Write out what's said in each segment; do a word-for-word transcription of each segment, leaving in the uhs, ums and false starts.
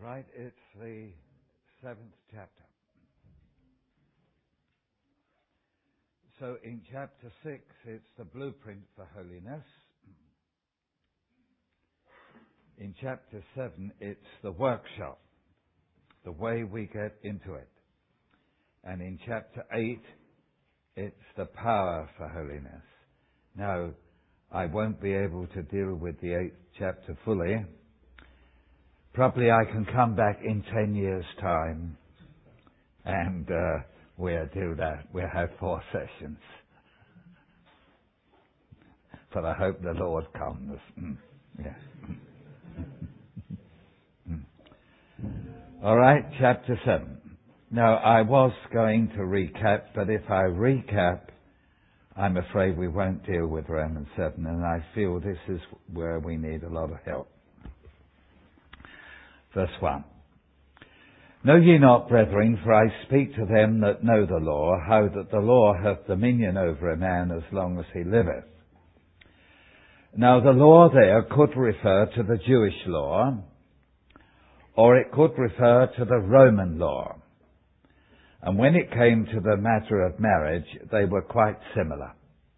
Right, it's the seventh chapter. So in chapter six, it's the blueprint for holiness. In chapter seven, it's the workshop, the way we get into it. And in chapter eight, it's the power for holiness. Now, I won't be able to deal with the eighth chapter fully. Probably I can come back in ten years' time and uh, we'll do that. We'll have four sessions. But I hope the Lord comes. Mm. Yeah. mm. All right, chapter seven. Now, I was going to recap, but if I recap, I'm afraid we won't deal with Romans seven, and I feel this is where we need a lot of help. Verse one. Know ye not, brethren, for I speak to them that know the law, how that the law hath dominion over a man as long as he liveth. Now the law there could refer to the Jewish law, or it could refer to the Roman law. And when it came to the matter of marriage, they were quite similar.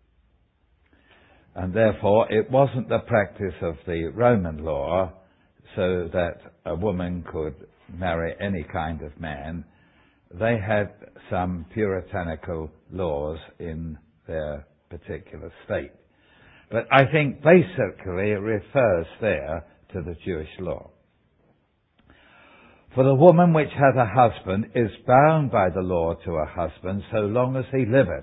And therefore it wasn't the practice of the Roman law so that a woman could marry any kind of man. They had some puritanical laws in their particular state. But I think basically it refers there to the Jewish law. For the woman which hath a husband is bound by the law to her husband so long as he liveth.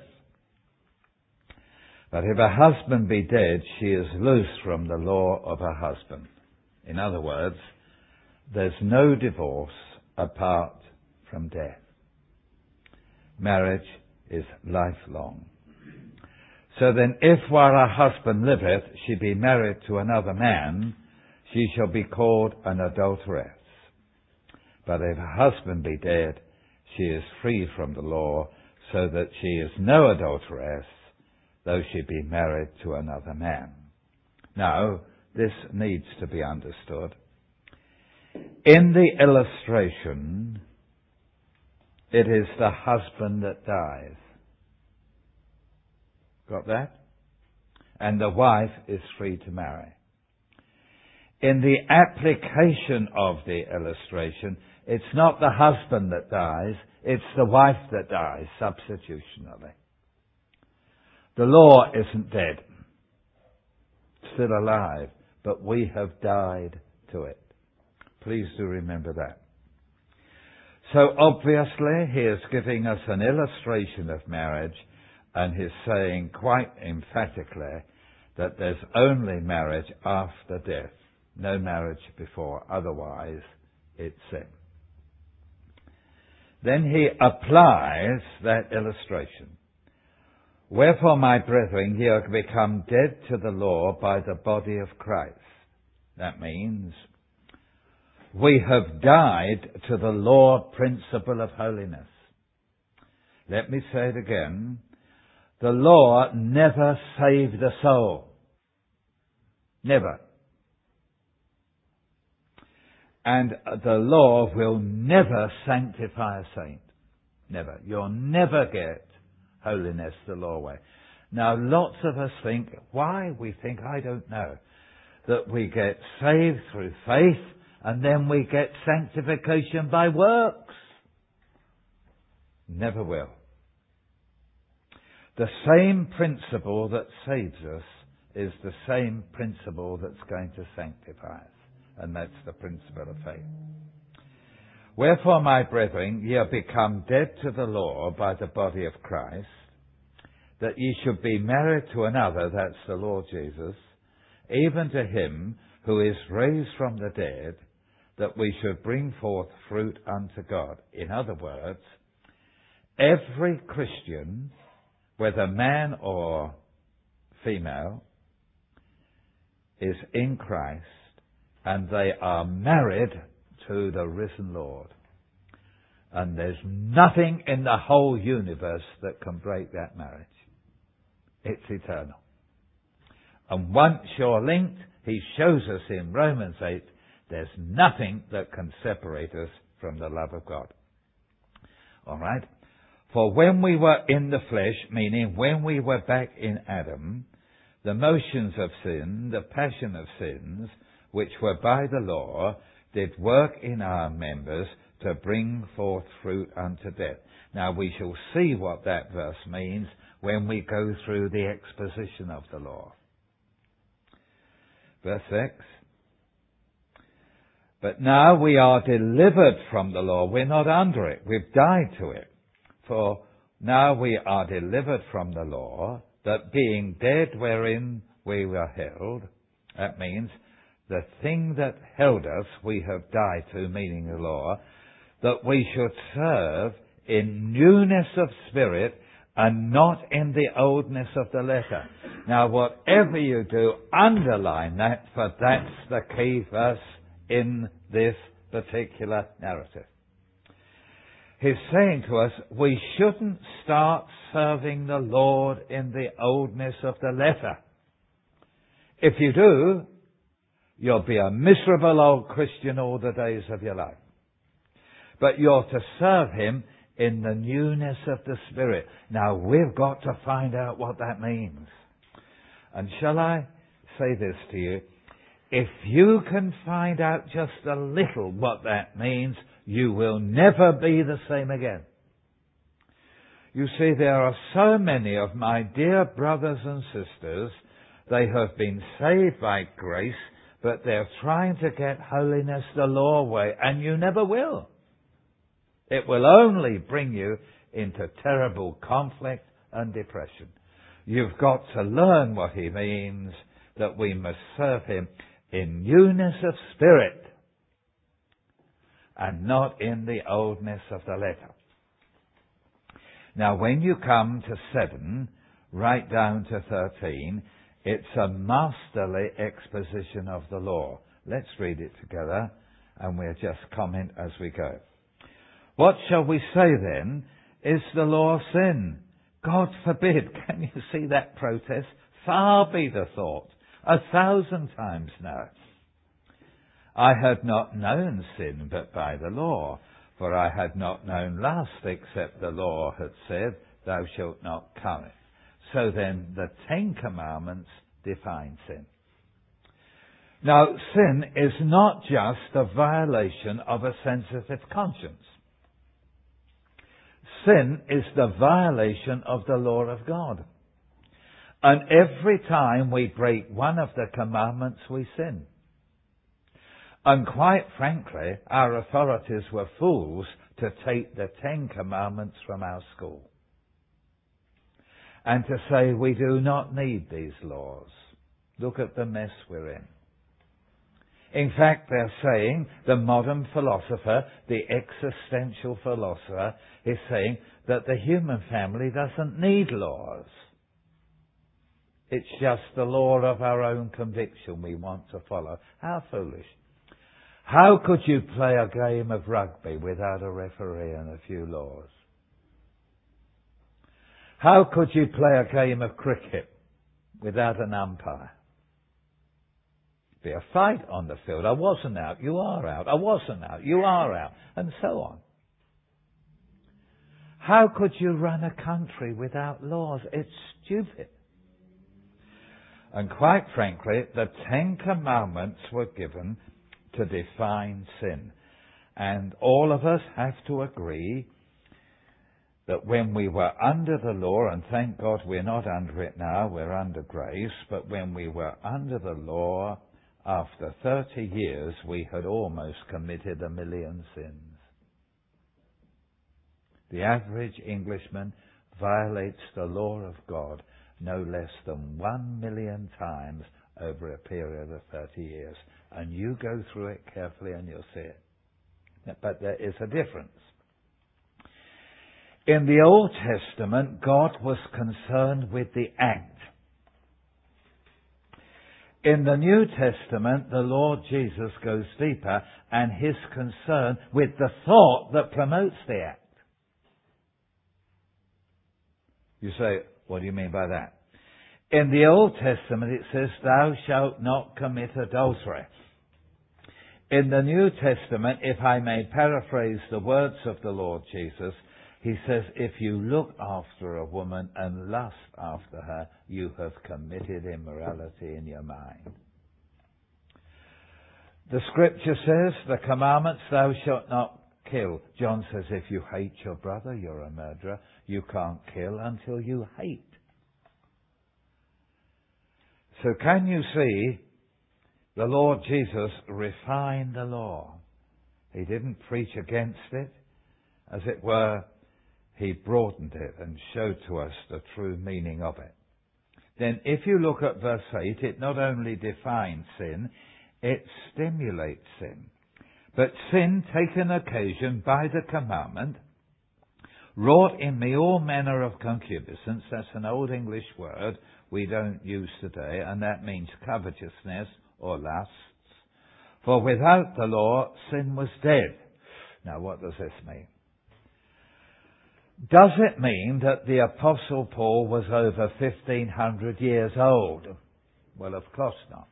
But if her husband be dead, she is loosed from the law of her husband. In other words, there's no divorce apart from death. Marriage is lifelong. So then, if while her husband liveth she be married to another man, she shall be called an adulteress. But if her husband be dead, she is free from the law, so that she is no adulteress, though she be married to another man. Now, this needs to be understood. In the illustration, it is the husband that dies. Got that? And the wife is free to marry. In the application of the illustration, it's not the husband that dies, it's the wife that dies, substitutionally. The law isn't dead. It's still alive, but we have died to it. Please do remember that. So obviously, he is giving us an illustration of marriage, and he's saying quite emphatically that there's only marriage after death. No marriage before, otherwise it's sin. Then he applies that illustration. Wherefore, my brethren, ye are become dead to the law by the body of Christ. That means we have died to the law principle of holiness. Let me say it again. The law never saved a soul. Never. And the law will never sanctify a saint. Never. You'll never get holiness the law way. Now, lots of us think, why? We think, I don't know, that we get saved through faith and then we get sanctification by works. Never will. The same principle that saves us is the same principle that's going to sanctify us. And that's the principle of faith. Wherefore, my brethren, ye are become dead to the law by the body of Christ, that ye should be married to another, that's the Lord Jesus, even to him who is raised from the dead, that we should bring forth fruit unto God. In other words, every Christian, whether man or female, is in Christ, and they are married to the risen Lord. And there's nothing in the whole universe that can break that marriage. It's eternal. And once you're linked, he shows us in Romans eight There's nothing that can separate us from the love of God. All right? For when we were in the flesh, meaning when we were back in Adam, the motions of sin, the passion of sins, which were by the law, did work in our members to bring forth fruit unto death. Now we shall see what that verse means when we go through the exposition of the law. Verse six. But now we are delivered from the law. We're not under it. We've died to it. For now we are delivered from the law, that being dead wherein we were held, that means the thing that held us we have died to, meaning the law, that we should serve in newness of spirit and not in the oldness of the letter. Now whatever you do, underline that, for that's the key verse in this particular narrative. He's saying to us, we shouldn't start serving the Lord in the oldness of the letter. If you do, you'll be a miserable old Christian all the days of your life. But you're to serve Him in the newness of the Spirit. Now, we've got to find out what that means. And shall I say this to you? If you can find out just a little what that means, you will never be the same again. You see, there are so many of my dear brothers and sisters, they have been saved by grace, but they're trying to get holiness the law way, and you never will. It will only bring you into terrible conflict and depression. You've got to learn what He means, that we must serve Him in newness of spirit and not in the oldness of the letter. Now, when you come to seven, right down to thirteen, it's a masterly exposition of the law. Let's read it together, and we'll just comment as we go. What shall we say then? Is the law sin? God forbid. Can you see that protest? Far be the thought. A thousand times no. I had not known sin but by the law, for I had not known lust except the law had said, thou shalt not covet. So then the Ten Commandments define sin. Now, sin is not just a violation of a sensitive conscience. Sin is the violation of the law of God. And every time we break one of the commandments, we sin. And quite frankly, our authorities were fools to take the Ten Commandments from our school and to say we do not need these laws. Look at the mess we're in. In fact, they're saying, the modern philosopher, the existential philosopher, is saying that the human family doesn't need laws. It's just the law of our own conviction we want to follow. How foolish. How could you play a game of rugby without a referee and a few laws? How could you play a game of cricket without an umpire? Be a fight on the field. I wasn't out, you are out. I wasn't out, you are out. And so on. How could you run a country without laws? It's stupid. And quite frankly, the Ten Commandments were given to define sin. And all of us have to agree that when we were under the law, and thank God we're not under it now, we're under grace, but when we were under the law, after thirty years, we had almost committed a million sins. The average Englishman violates the law of God no less than one million times over a period of thirty years. And you go through it carefully and you'll see it. But there is a difference. In the Old Testament, God was concerned with the act. In the New Testament, the Lord Jesus goes deeper, and His concern with the thought that promotes the act. You say, what do you mean by that? In the Old Testament it says, thou shalt not commit adultery. In the New Testament, if I may paraphrase the words of the Lord Jesus, he says, if you look after a woman and lust after her, you have committed immorality in your mind. The scripture says, the commandments, thou shalt not kill. John says, if you hate your brother, you're a murderer. You can't kill until you hate. So can you see, the Lord Jesus refined the law. He didn't preach against it. As it were, he broadened it and showed to us the true meaning of it. Then if you look at verse eight, it not only defines sin, it stimulates sin. But sin, taken occasion by the commandment, wrought in me all manner of concupiscence. That's an old English word we don't use today, and that means covetousness or lusts. For without the law, sin was dead. Now, what does this mean? Does it mean that the Apostle Paul was over fifteen hundred years old? Well, of course not.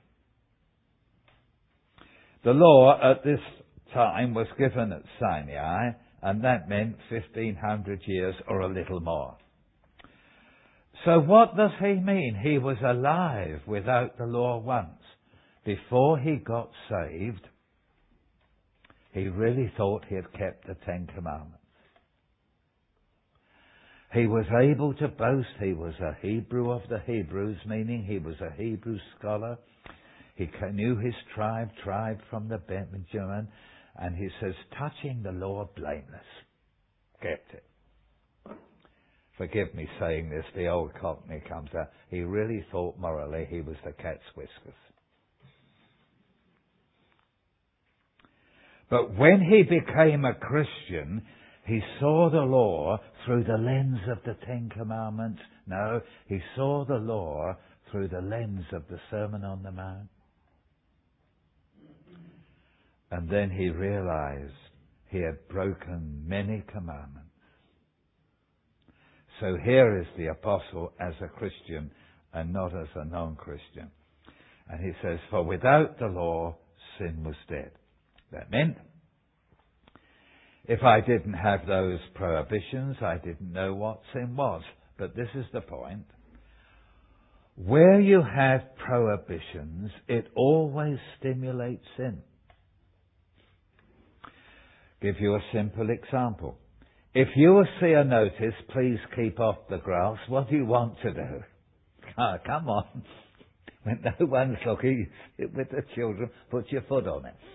The law at this time was given at Sinai, and that meant fifteen hundred years or a little more. So what does he mean? He was alive without the law once. Before he got saved, he really thought he had kept the Ten Commandments. He was able to boast. He was a Hebrew of the Hebrews, meaning he was a Hebrew scholar. He knew his tribe, tribe from the Benjamin, and he says, touching the law, blameless. Kept it. Forgive me saying this, the old Cockney comes out. He really thought morally he was the cat's whiskers. But when he became a Christian, he saw the law through the lens of the Ten Commandments. No, he saw the law through the lens of the Sermon on the Mount. And then he realized he had broken many commandments. So here is the apostle as a Christian and not as a non-Christian. And he says, for without the law, sin was dead. That meant, if I didn't have those prohibitions, I didn't know what sin was. But this is the point. Where you have prohibitions, it always stimulates sin. Give you a simple example. If you see a notice, please keep off the grass, what do you want to do? Oh, come on. When no one's looking, you sit with the children, put your foot on it.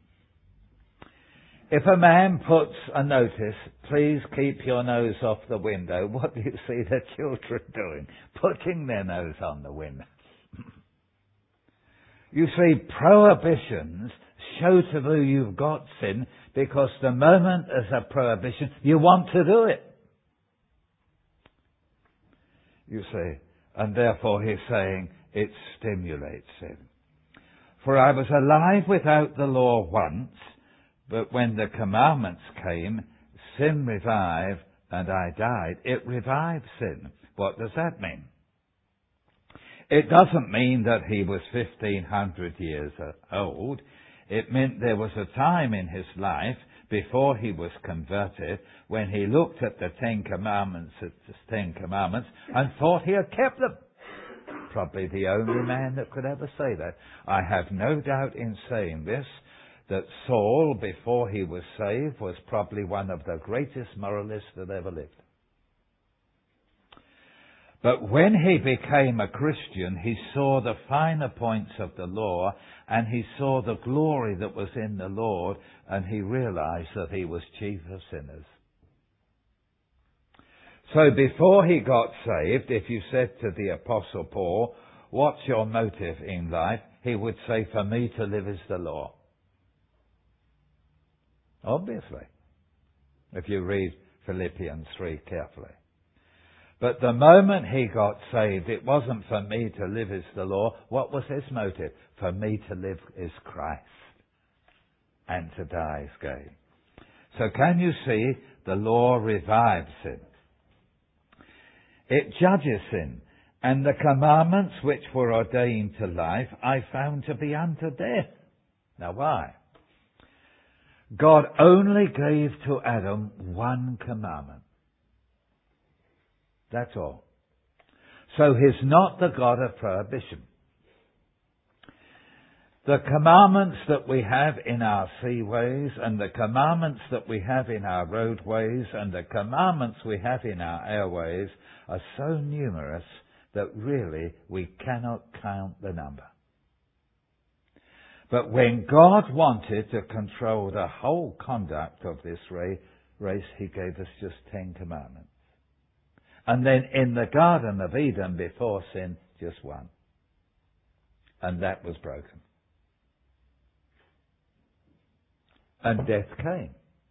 If a man puts a notice, please keep your nose off the window, what do you see the children doing? Putting their nose on the window. You see, prohibitions show to you you've got sin, because the moment there's a prohibition, you want to do it. You see, and therefore he's saying it stimulates sin. For I was alive without the law once, but when the commandments came, sin revived and I died. It revived sin. What does that mean? It doesn't mean that he was fifteen hundred years old. It meant there was a time in his life before he was converted when he looked at the Ten Commandments, at the Ten Commandments, and thought he had kept them. Probably the only man that could ever say that. I have no doubt in saying this, that Saul, before he was saved, was probably one of the greatest moralists that ever lived. But when he became a Christian, he saw the finer points of the law, and he saw the glory that was in the Lord, and he realized that he was chief of sinners. So before he got saved, if you said to the Apostle Paul, what's your motive in life? He would say, for me to live is the law. Obviously, if you read Philippians three carefully. But the moment he got saved, it wasn't for me to live is the law. What was his motive? For me to live is Christ, and to die is gain. So can you see, the law revives sin. It judges sin. And the commandments which were ordained to life, I found to be unto death. Now why? God only gave to Adam one commandment. That's all. So he's not the God of prohibition. The commandments that we have in our seaways and the commandments that we have in our roadways and the commandments we have in our airways are so numerous that really we cannot count the number. But when God wanted to control the whole conduct of this race, he gave us just Ten Commandments. And then in the Garden of Eden before sin, just one. And that was broken. And death came.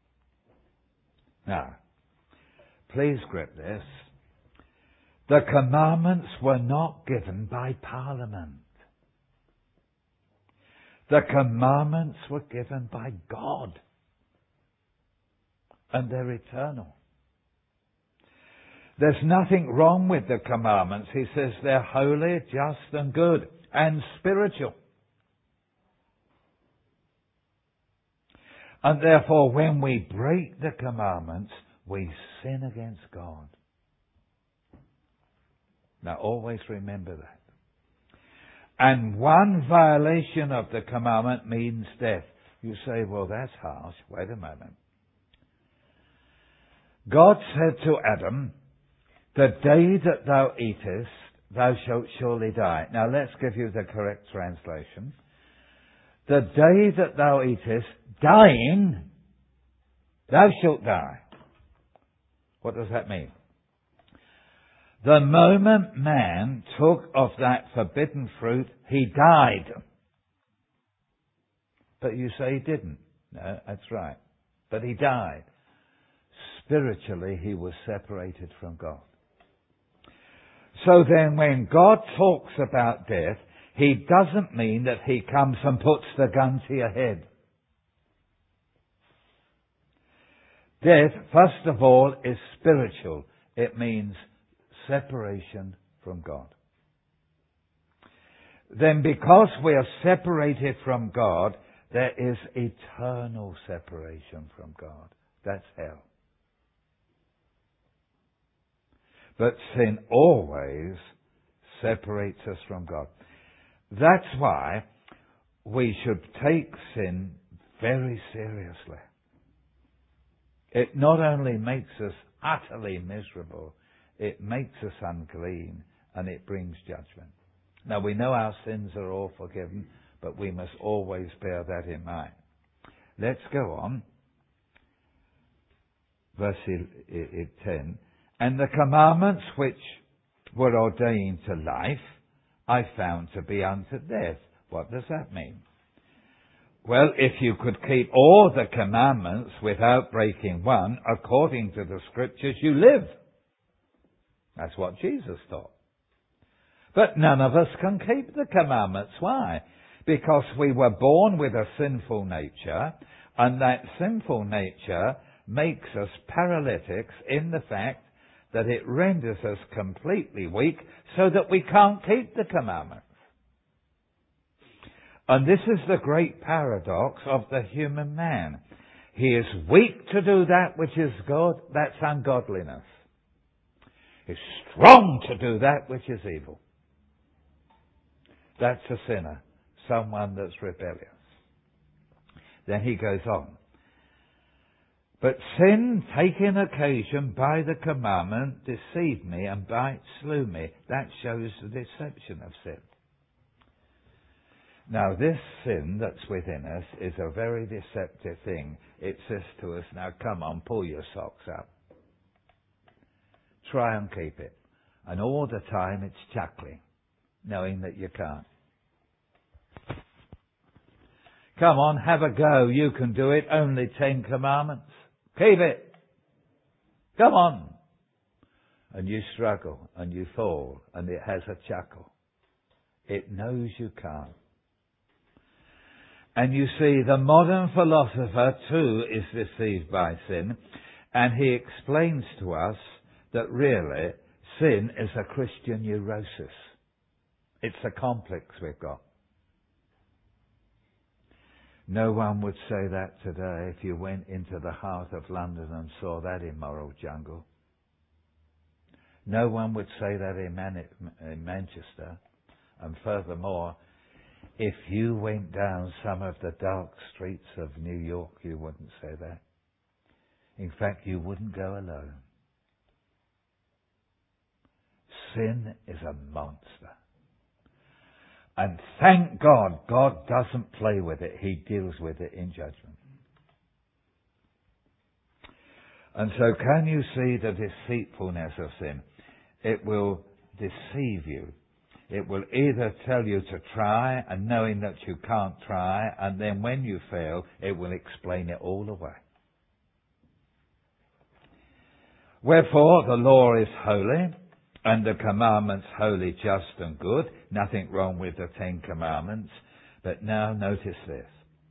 Now, please grip this. The commandments were not given by Parliament. The commandments were given by God. And they're eternal. There's nothing wrong with the commandments. He says they're holy, just and good and spiritual. And therefore, when we break the commandments, we sin against God. Now, always remember that. And one violation of the commandment means death. You say, well, that's harsh. Wait a moment. God said to Adam, the day that thou eatest, thou shalt surely die. Now, let's give you the correct translation. The day that thou eatest, dying, thou shalt die. What does that mean? The moment man took of that forbidden fruit, he died. But you say he didn't. No, that's right. But he died. Spiritually, he was separated from God. So then when God talks about death, he doesn't mean that he comes and puts the gun to your head. Death, first of all, is spiritual. It means separation from God. Then because we are separated from God, there is eternal separation from God. That's hell. But sin always separates us from God. That's why we should take sin very seriously. It not only makes us utterly miserable, it makes us unclean and it brings judgment. Now we know our sins are all forgiven, but we must always bear that in mind. Let's go on. Verse ten. And the commandments which were ordained to life, I found to be unto death. What does that mean? Well, if you could keep all the commandments without breaking one, according to the Scriptures, you live. That's what Jesus taught. But none of us can keep the commandments. Why? Because we were born with a sinful nature, and that sinful nature makes us paralytics in the fact that it renders us completely weak so that we can't keep the commandments. And this is the great paradox of the human man. He is weak to do that which is good. That's ungodliness. He's strong to do that which is evil. That's a sinner. Someone that's rebellious. Then he goes on. But sin, taking occasion by the commandment, deceived me, and by it slew me. That shows the deception of sin. Now, this sin that's within us is a very deceptive thing. It says to us, now come on, pull your socks up. Try and keep it. And all the time it's chuckling, knowing that you can't. Come on, have a go. You can do it. Only Ten Commandments. Keep it. Come on. And you struggle and you fall and it has a chuckle. It knows you can't. And you see, the modern philosopher too is deceived by sin, and he explains to us that really sin is a Christian neurosis. It's a complex we've got. No one would say that today if you went into the heart of London and saw that immoral jungle. No one would say that in, Man- in Manchester. And furthermore, if you went down some of the dark streets of New York, you wouldn't say that. In fact, you wouldn't go alone. Sin is a monster. And thank God, God doesn't play with it. He deals with it in judgment. And so can you see the deceitfulness of sin? It will deceive you. It will either tell you to try, and knowing that you can't try, and then when you fail, it will explain it all away. Wherefore the law is holy, and the commandments holy, just and good. Nothing wrong with the Ten Commandments. But now notice this.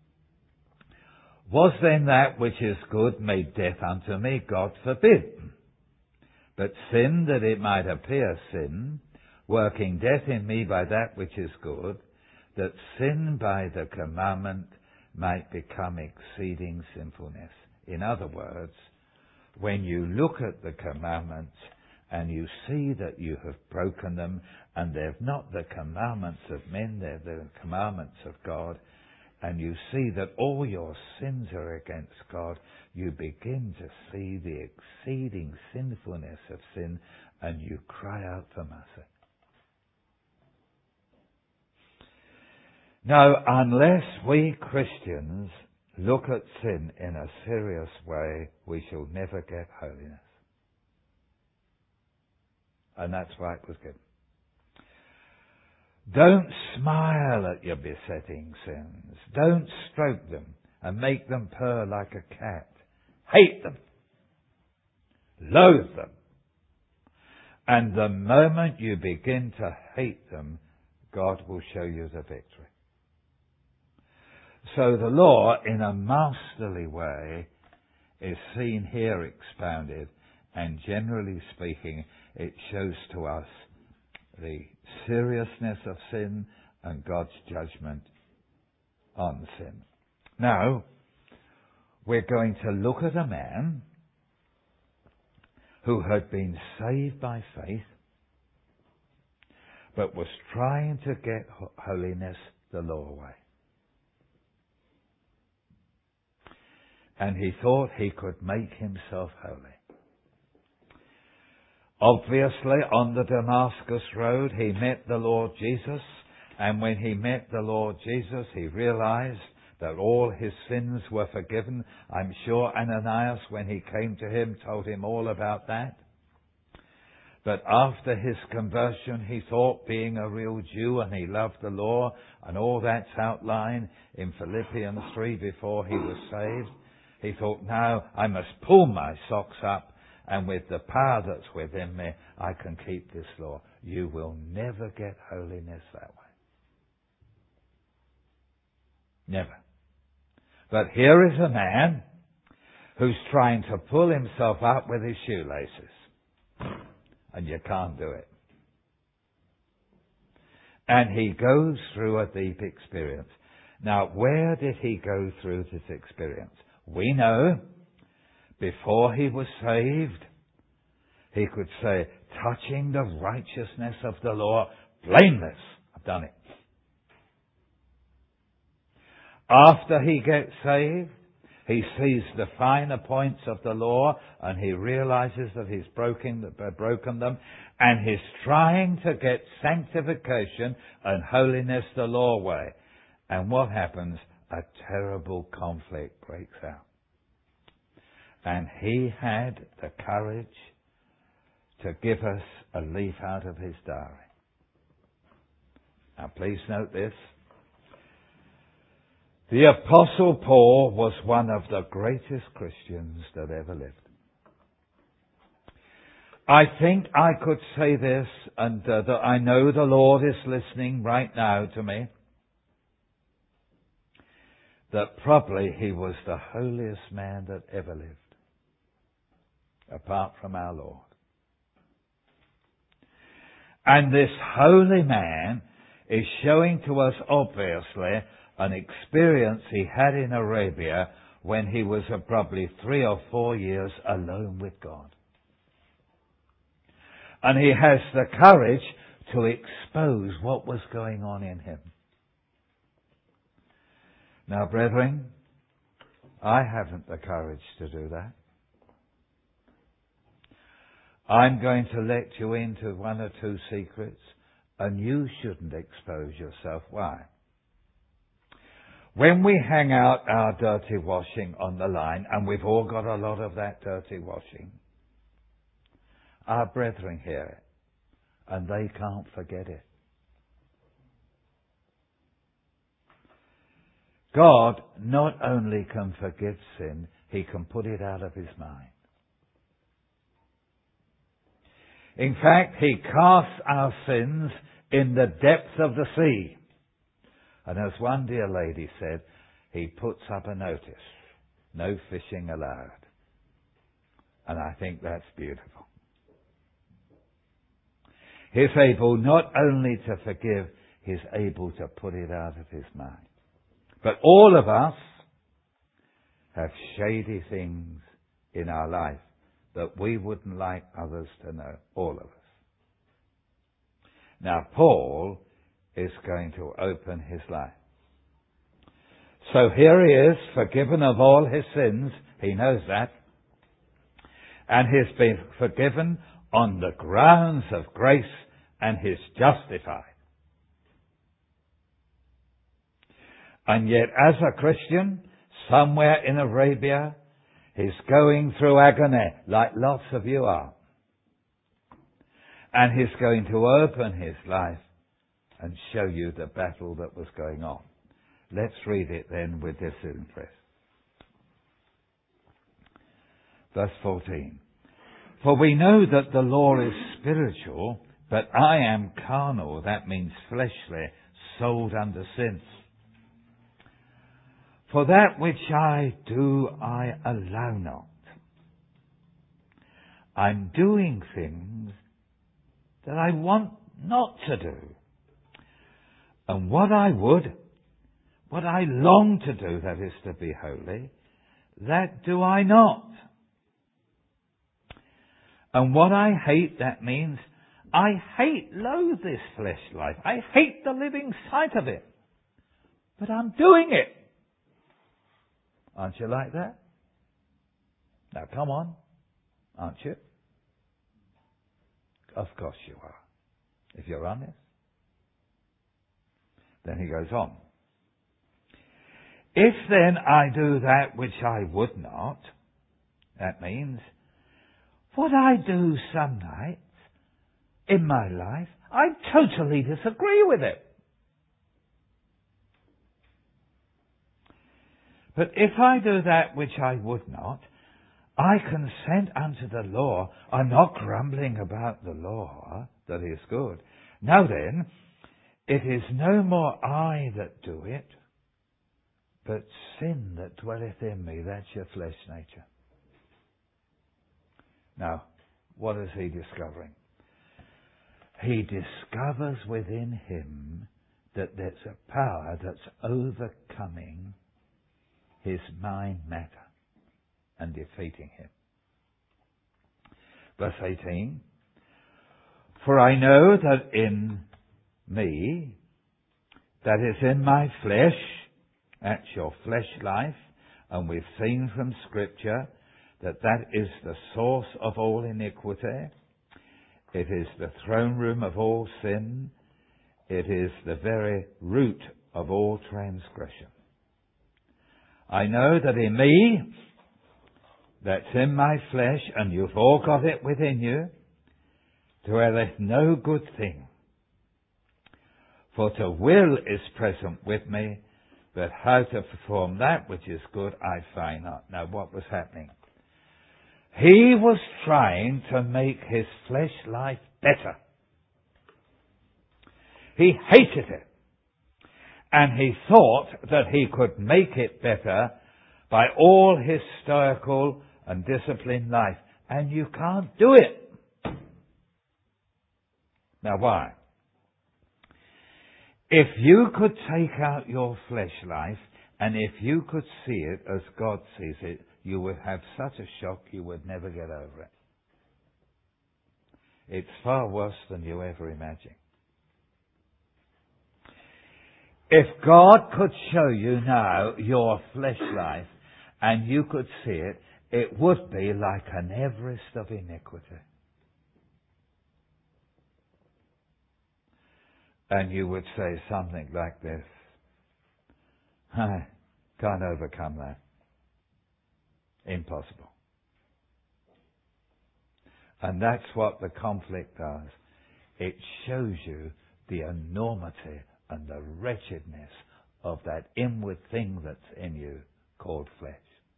Was then that which is good made death unto me? God forbid. But sin, that it might appear sin, working death in me by that which is good, that sin by the commandment might become exceeding sinfulness. In other words, when you look at the commandments and you see that you have broken them, and they're not the commandments of men, they're the commandments of God, and you see that all your sins are against God, you begin to see the exceeding sinfulness of sin, and you cry out for mercy. Now, unless we Christians look at sin in a serious way, we shall never get holiness. And that's why it was given. Don't smile at your besetting sins. Don't stroke them and make them purr like a cat. Hate them. Loathe them. And the moment you begin to hate them, God will show you the victory. So the law, in a masterly way, is seen here expounded, and generally speaking, it shows to us the seriousness of sin and God's judgment on sin. Now, we're going to look at a man who had been saved by faith, but was trying to get holiness the law way. And he thought he could make himself holy. Obviously, on the Damascus Road, he met the Lord Jesus, and when he met the Lord Jesus, he realized that all his sins were forgiven. I'm sure Ananias, when he came to him, told him all about that. But after his conversion, he thought, being a real Jew, and he loved the law, and all that's outlined in Philippians three before he was saved, he thought, now I must pull my socks up, and with the power that's within me, I can keep this law. You will never get holiness that way. Never. But here is a man who's trying to pull himself up with his shoelaces. And you can't do it. And he goes through a deep experience. Now, where did he go through this experience? We know before he was saved, he could say, touching the righteousness of the law, blameless. I've done it. After he gets saved, he sees the finer points of the law, and he realizes that he's broken, broken them, and he's trying to get sanctification and holiness the law way. And what happens? A terrible conflict breaks out. And he had the courage to give us a leaf out of his diary. Now please note this. The Apostle Paul was one of the greatest Christians that ever lived. I think I could say this, and uh, that I know the Lord is listening right now to me, that probably he was the holiest man that ever lived, apart from our Lord. And this holy man is showing to us, obviously, an experience he had in Arabia when he was probably three or four years alone with God. And he has the courage to expose what was going on in him. Now, brethren, I haven't the courage to do that. I'm going to let you into one or two secrets, and you shouldn't expose yourself. Why? When we hang out our dirty washing on the line, and we've all got a lot of that dirty washing, our brethren hear it, and they can't forget it. God not only can forgive sin, He can put it out of His mind. In fact, He casts our sins in the depths of the sea. And as one dear lady said, He puts up a notice, no fishing allowed. And I think that's beautiful. He's able not only to forgive, He's able to put it out of His mind. But all of us have shady things in our life that we wouldn't like others to know. All of us. Now, Paul is going to open his life. So here he is, forgiven of all his sins. He knows that. And he's been forgiven on the grounds of grace, and he's justified. And yet, as a Christian, somewhere in Arabia, he's going through agony, like lots of you are. And he's going to open his life and show you the battle that was going on. Let's read it then with this interest. Verse fourteen. For we know that the law is spiritual, but I am carnal, that means fleshly, sold under sin. For that which I do, I allow not. I'm doing things that I want not to do. And what I would, what I long to do, that is to be holy, that do I not. And what I hate, that means I hate, loathe this flesh life. I hate the living sight of it. But I'm doing it. Aren't you like that? Now come on. Aren't you? Of course you are. If you're honest. Then he goes on. If then I do that which I would not, that means what I do some nights in my life, I totally disagree with it. But if I do that which I would not, I consent unto the law. I'm not grumbling about the law, that is good. Now then, it is no more I that do it, but sin that dwelleth in me. That's your flesh nature. Now, what is he discovering? He discovers within him that there's a power that's overcoming his mind matter and defeating him. Verse eighteen. For I know that in me, that is in my flesh, that's your flesh life, and we've seen from Scripture that that is the source of all iniquity. It is the throne room of all sin. It is the very root of all transgression. I know that in me, that's in my flesh, and you've all got it within you, dwelleth no good thing. For to will is present with me, but how to perform that which is good I find not. Now what was happening? He was trying to make his flesh life better. He hated it. And he thought that he could make it better by all his stoical and disciplined life. And you can't do it. Now why? If you could take out your flesh life, and if you could see it as God sees it, you would have such a shock you would never get over it. It's far worse than you ever imagined. If God could show you now your flesh life, and you could see it, it would be like an Everest of iniquity. And you would say something like this: I can't overcome that. Impossible. And that's what the conflict does. It shows you the enormity and the wretchedness of that inward thing that's in you called flesh.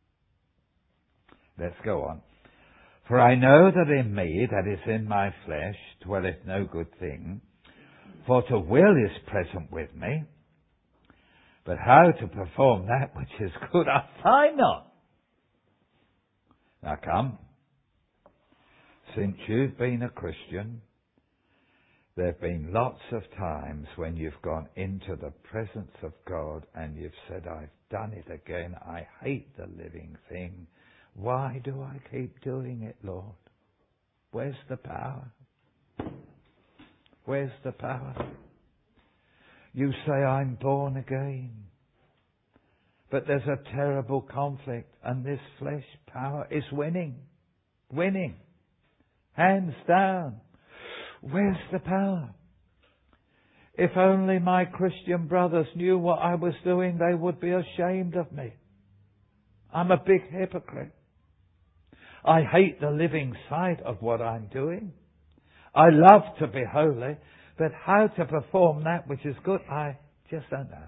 Let's go on. For I know that in me, that is in my flesh, dwelleth no good thing. For to will is present with me, but how to perform that which is good I find not. Now come, since you've been a Christian, there have been lots of times when you've gone into the presence of God and you've said, I've done it again, I hate the living thing. Why do I keep doing it, Lord? Where's the power? Where's the power? You say, I'm born again. But there's a terrible conflict, and this flesh power is winning. Winning. Hands down. Where's the power? If only my Christian brothers knew what I was doing, they would be ashamed of me. I'm a big hypocrite. I hate the living sight of what I'm doing. I love to be holy, but how to perform that which is good, I just don't know.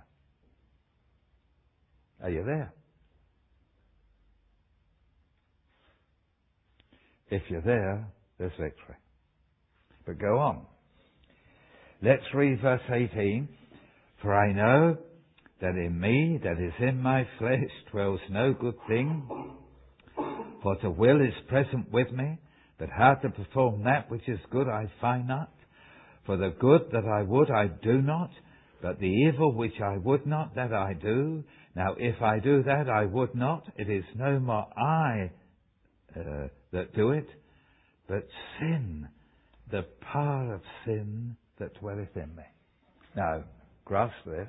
Are you there? If you're there, there's victory. But go on. Let's read verse eighteen. For I know that in me, that is in my flesh, dwells no good thing. For the will is present with me, but how to perform that which is good I find not. For the good that I would I do not, but the evil which I would not, that I do. Now if I do that I would not, it is no more I uh, that do it, but sin, the power of sin that dwelleth in me. Now, grasp this.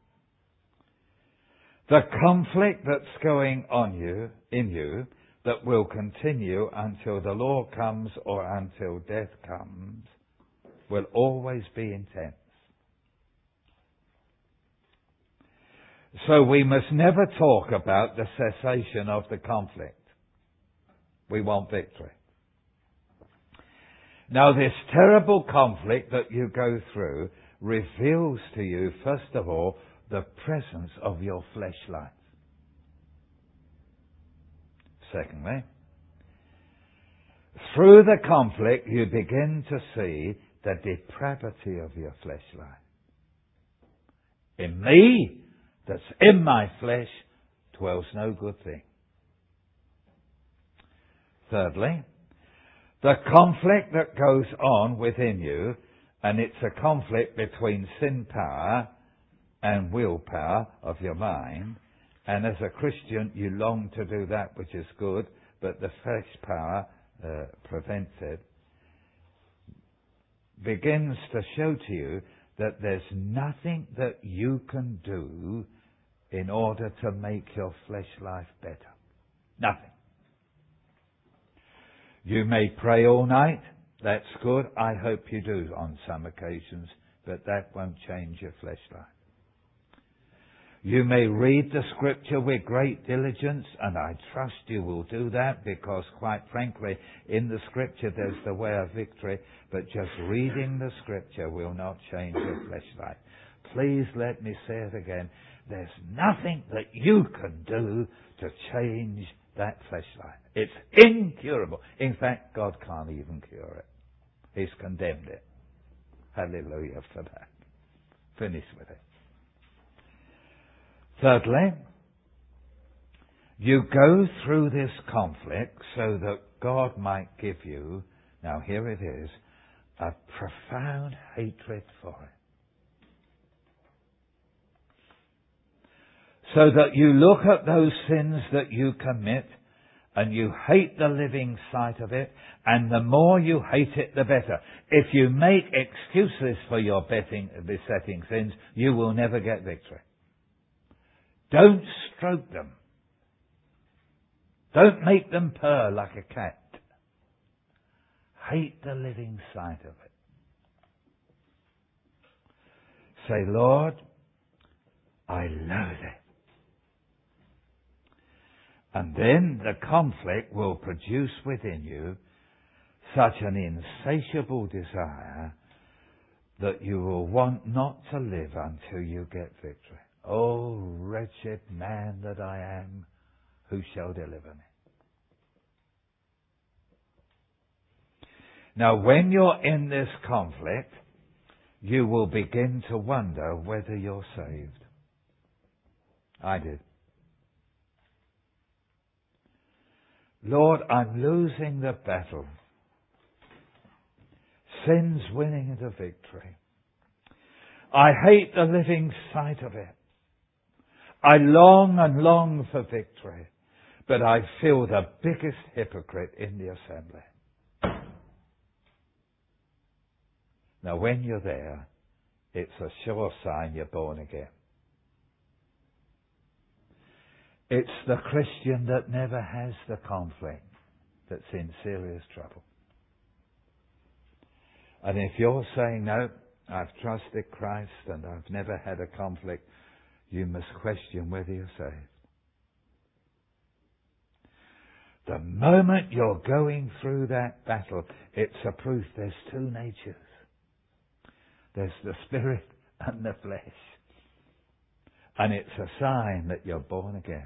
The conflict that's going on you, in you, that will continue until the Lord comes or until death comes, will always be intense. So we must never talk about the cessation of the conflict. We want victory. Now this terrible conflict that you go through reveals to you, first of all, the presence of your flesh life. Secondly, through the conflict you begin to see the depravity of your flesh life. In me, that's in my flesh, dwells no good thing. Thirdly, the conflict that goes on within you, and it's a conflict between sin power and willpower of your mind, and as a Christian you long to do that which is good, but the flesh power uh, prevents it, begins to show to you that there's nothing that you can do in order to make your flesh life better. Nothing. You may pray all night. That's good. I hope you do on some occasions, but that won't change your flesh life. You may read the Scripture with great diligence, and I trust you will do that because, quite frankly, in the Scripture there's the way of victory, but just reading the Scripture will not change your flesh life. Please let me say it again. There's nothing that you can do to change that flesh life. It's incurable. In fact, God can't even cure it. He's condemned it. Hallelujah for that. Finish with it. Thirdly, you go through this conflict so that God might give you, now here it is, a profound hatred for it. So that you look at those sins that you commit and you hate the living sight of it, and the more you hate it, the better. If you make excuses for your betting, besetting sins, you will never get victory. Don't stroke them. Don't make them purr like a cat. Hate the living sight of it. Say, Lord, I loathe it. And then the conflict will produce within you such an insatiable desire that you will want not to live until you get victory. Oh, wretched man that I am, who shall deliver me? Now, when you're in this conflict, you will begin to wonder whether you're saved. I did. Lord, I'm losing the battle. Sin's winning the victory. I hate the living sight of it. I long and long for victory, but I feel the biggest hypocrite in the assembly. Now, when you're there, it's a sure sign you're born again. It's the Christian that never has the conflict that's in serious trouble. And if you're saying, no, I've trusted Christ and I've never had a conflict, you must question whether you're saved. The moment you're going through that battle, it's a proof there's two natures. There's the spirit and the flesh. And it's a sign that you're born again.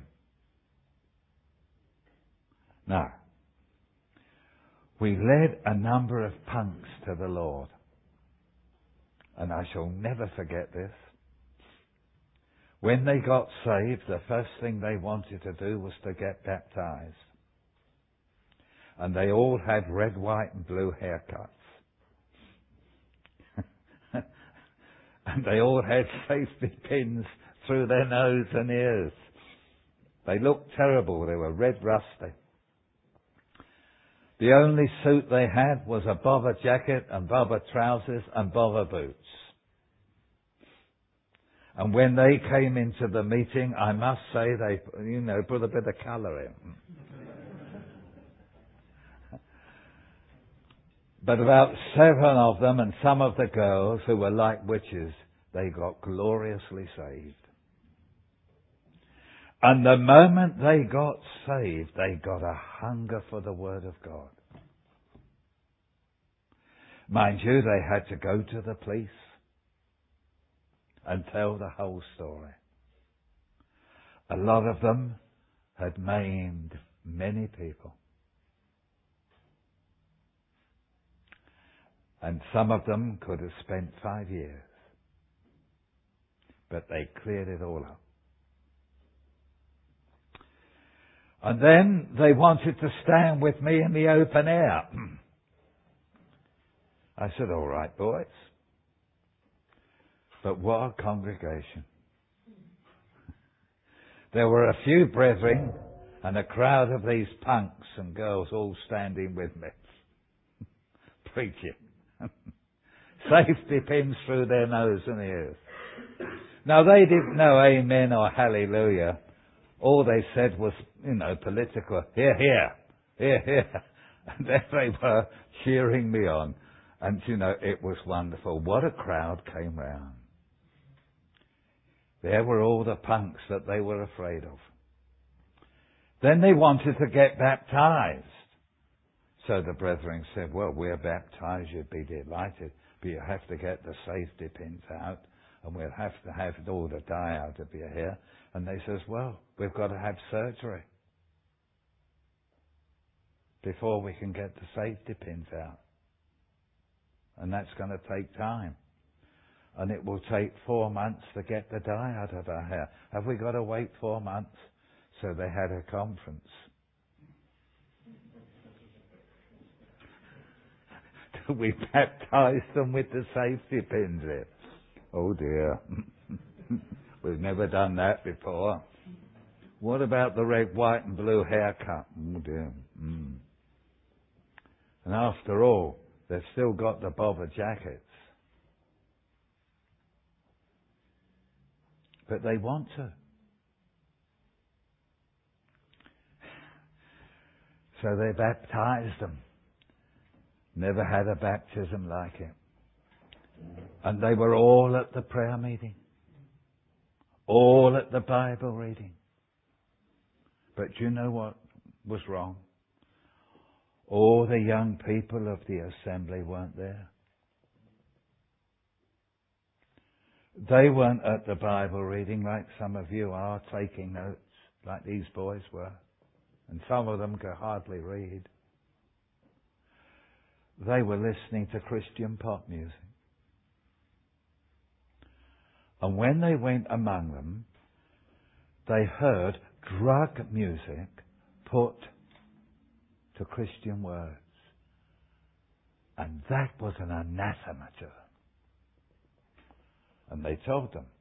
Now, we led a number of punks to the Lord. And I shall never forget this. When they got saved, the first thing they wanted to do was to get baptized. And they all had red, white and blue haircuts. And they all had safety pins through their nose and ears. They looked terrible. They were red rusty. The only suit they had was a bobber jacket and bobber trousers and bobber boots. And when they came into the meeting, I must say they, you know, put a bit of colour in. But about seven of them and some of the girls who were like witches, they got gloriously saved. And the moment they got saved, they got a hunger for the Word of God. Mind you, they had to go to the police and tell the whole story. A lot of them had maimed many people. And some of them could have spent five years. But they cleared it all up. And then they wanted to stand with me in the open air. I said, all right, boys. But what a congregation. There were a few brethren and a crowd of these punks and girls all standing with me. Preaching. Safety pins through their nose and ears. Now, they didn't know amen or hallelujah. All they said was, you know, political, here, here, here, here. And there they were cheering me on. And, you know, it was wonderful. What a crowd came round. There were all the punks that they were afraid of. Then they wanted to get baptized. So the brethren said, well, we're baptized, you'd be delighted, but you have to get the safety pins out, and we'll have to have all the dye out of your hair. And they says, well, we've got to have surgery before we can get the safety pins out. And that's going to take time. And it will take four months to get the dye out of our hair. Have we got to wait four months? So they had a conference. We baptized them with the safety pins in. Oh dear. We've never done that before. What about the red, white and blue haircut? Oh dear. Mm. And after all, they've still got the bobber jackets. But they want to. So they baptized them. Never had a baptism like it. And they were all at the prayer meeting. All at the Bible reading. But you know what was wrong? All the young people of the assembly weren't there. They weren't at the Bible reading like some of you are, taking notes like these boys were. And some of them could hardly read. They were listening to Christian pop music. And when they went among them, they heard drug music put to Christian words. And that was an anathema to them. And they told them,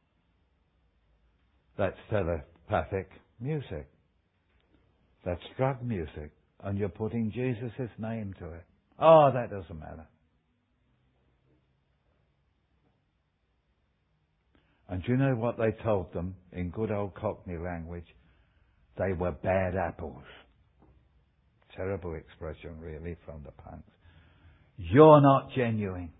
that's telepathic music. That's drug music. And you're putting Jesus' name to it. Oh, that doesn't matter. And do you know what they told them in good old Cockney language? They were bad apples. Terrible expression, really, from the punks. You're not genuine.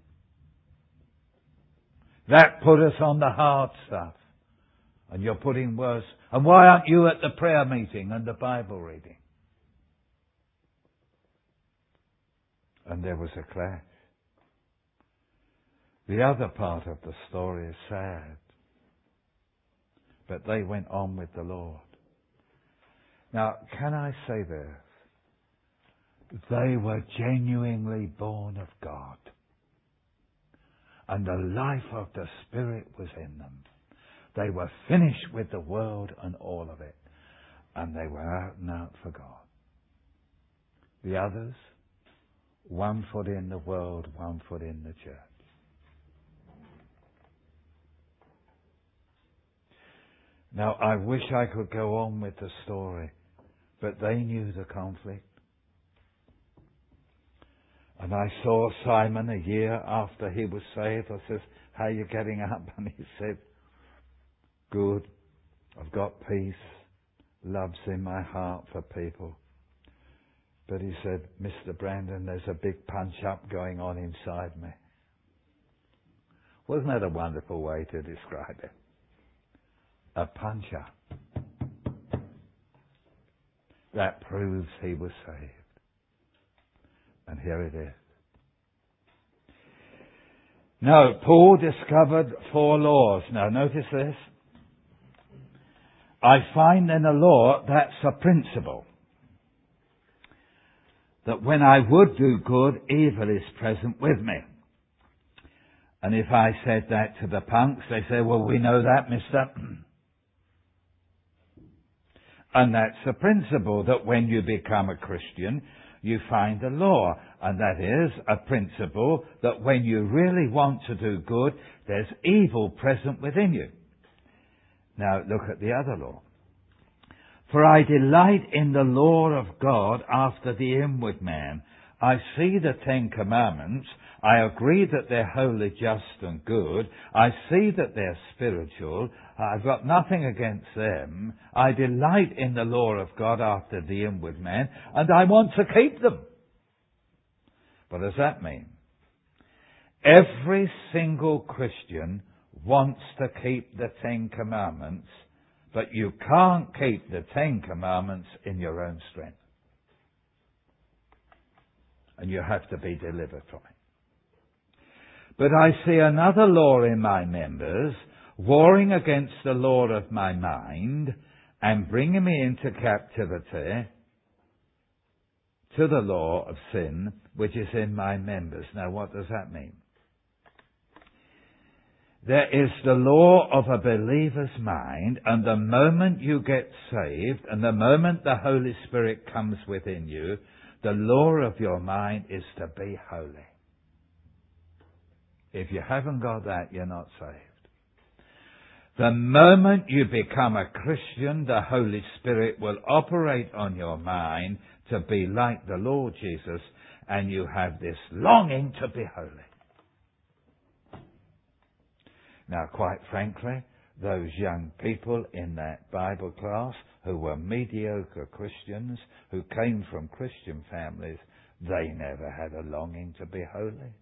That put us on the hard stuff. And you're putting worse. And why aren't you at the prayer meeting and the Bible reading? And there was a clash. The other part of the story is sad. But they went on with the Lord. Now, can I say this? They were genuinely born of God. And the life of the Spirit was in them. They were finished with the world and all of it. And they were out and out for God. The others, one foot in the world, one foot in the church. Now, I wish I could go on with the story, but they knew the conflict. And I saw Simon a year after he was saved. I said, how are you getting up? And he said, good. I've got peace. Love's in my heart for people. But he said, Mister Brandon, there's a big punch-up going on inside me. Wasn't that a wonderful way to describe it? A punch-up. That proves he was saved. And here it is. Now, Paul discovered four laws. Now, notice this. I find in a law that's a principle. That when I would do good, evil is present with me. And if I said that to the punks, they say, well, we know that, mister. And that's a principle, that when you become a Christian, you find a law. And that is a principle that when you really want to do good, there's evil present within you. Now, look at the other law. For I delight in the law of God after the inward man. I see the Ten Commandments. I agree that they're holy, just and good. I see that they're spiritual. I've got nothing against them. I delight in the law of God after the inward man, and I want to keep them. What does that mean? Every single Christian wants to keep the Ten Commandments, but you can't keep the Ten Commandments in your own strength. And you have to be delivered from it. But I see another law in my members, warring against the law of my mind, and bringing me into captivity to the law of sin, which is in my members. Now, what does that mean? There is the law of a believer's mind, and the moment you get saved, and the moment the Holy Spirit comes within you, the law of your mind is to be holy. If you haven't got that, you're not saved. The moment you become a Christian, the Holy Spirit will operate on your mind to be like the Lord Jesus, and you have this longing to be holy. Now, quite frankly, those young people in that Bible class who were mediocre Christians, who came from Christian families, they never had a longing to be holy.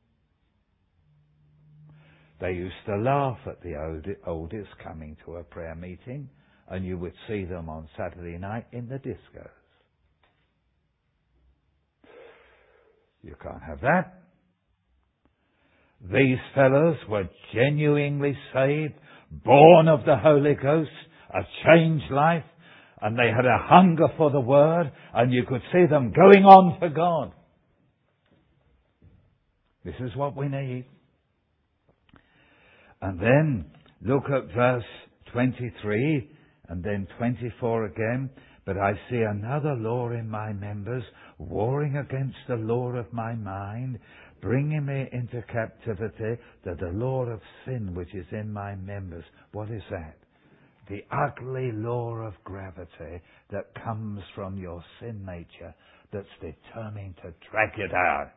They used to laugh at the oldest coming to a prayer meeting, and you would see them on Saturday night in the discos. You can't have that. These fellows were genuinely saved, born of the Holy Ghost, a changed life, and they had a hunger for the Word, and you could see them going on for God. This is what we need. And then look at verse twenty-three and then twenty-four again. But I see another law in my members, warring against the law of my mind, bringing me into captivity to the law of sin which is in my members. What is that? The ugly law of gravity that comes from your sin nature that's determined to drag you down.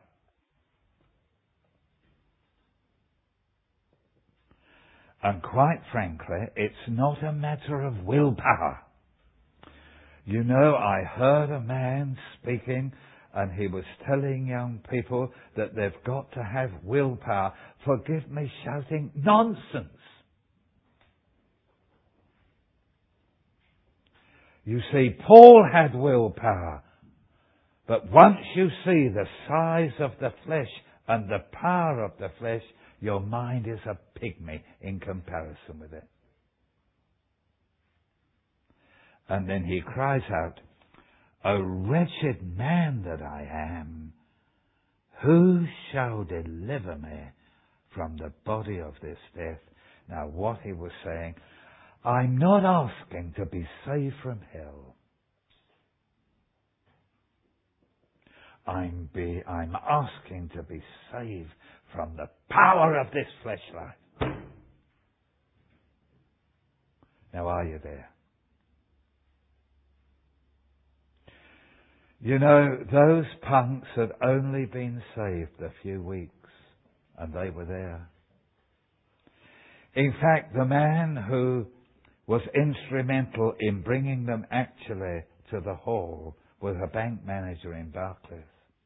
And quite frankly, it's not a matter of willpower. You know, I heard a man speaking, and he was telling young people that they've got to have willpower. Forgive me shouting nonsense. You see, Paul had willpower. But once you see the size of the flesh and the power of the flesh, your mind is a pygmy in comparison with it. And then he cries out, O wretched man that I am, who shall deliver me from the body of this death? Now what he was saying, I'm not asking to be saved from hell. I'm, be, I'm asking to be saved from the power of this flesh life. Now are you there? You know, those punks had only been saved a few weeks, and they were there. In fact, the man who was instrumental in bringing them actually to the hall was a bank manager in Barclays.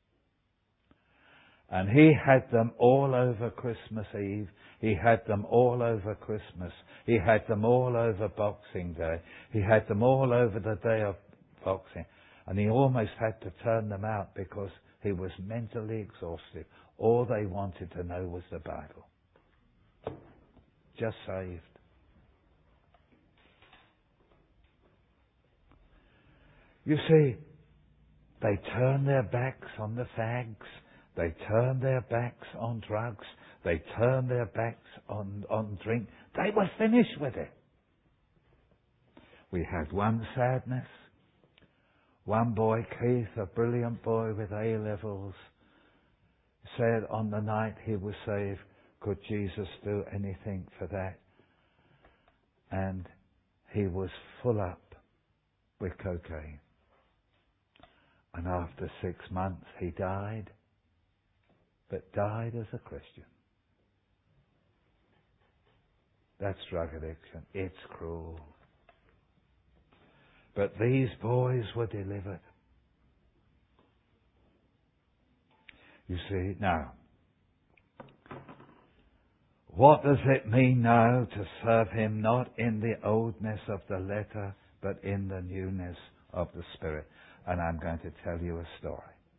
And he had them all over Christmas Eve. He had them all over Christmas. He had them all over Boxing Day. He had them all over the day of Boxing. And he almost had to turn them out because he was mentally exhausted. All they wanted to know was the Bible. Just saved. You see, they turned their backs on the fags. They turned their backs on drugs. They turned their backs on, on drink. They were finished with it. We had one sadness. One boy, Keith, a brilliant boy with A levels, said on the night he was saved, could Jesus do anything for that? And he was full up with cocaine. And after six months he died, but died as a Christian. That's drug addiction. It's cruel. But these boys were delivered. You see, now, what does it mean now to serve Him not in the oldness of the letter, but in the newness of the Spirit? And I'm going to tell you a story.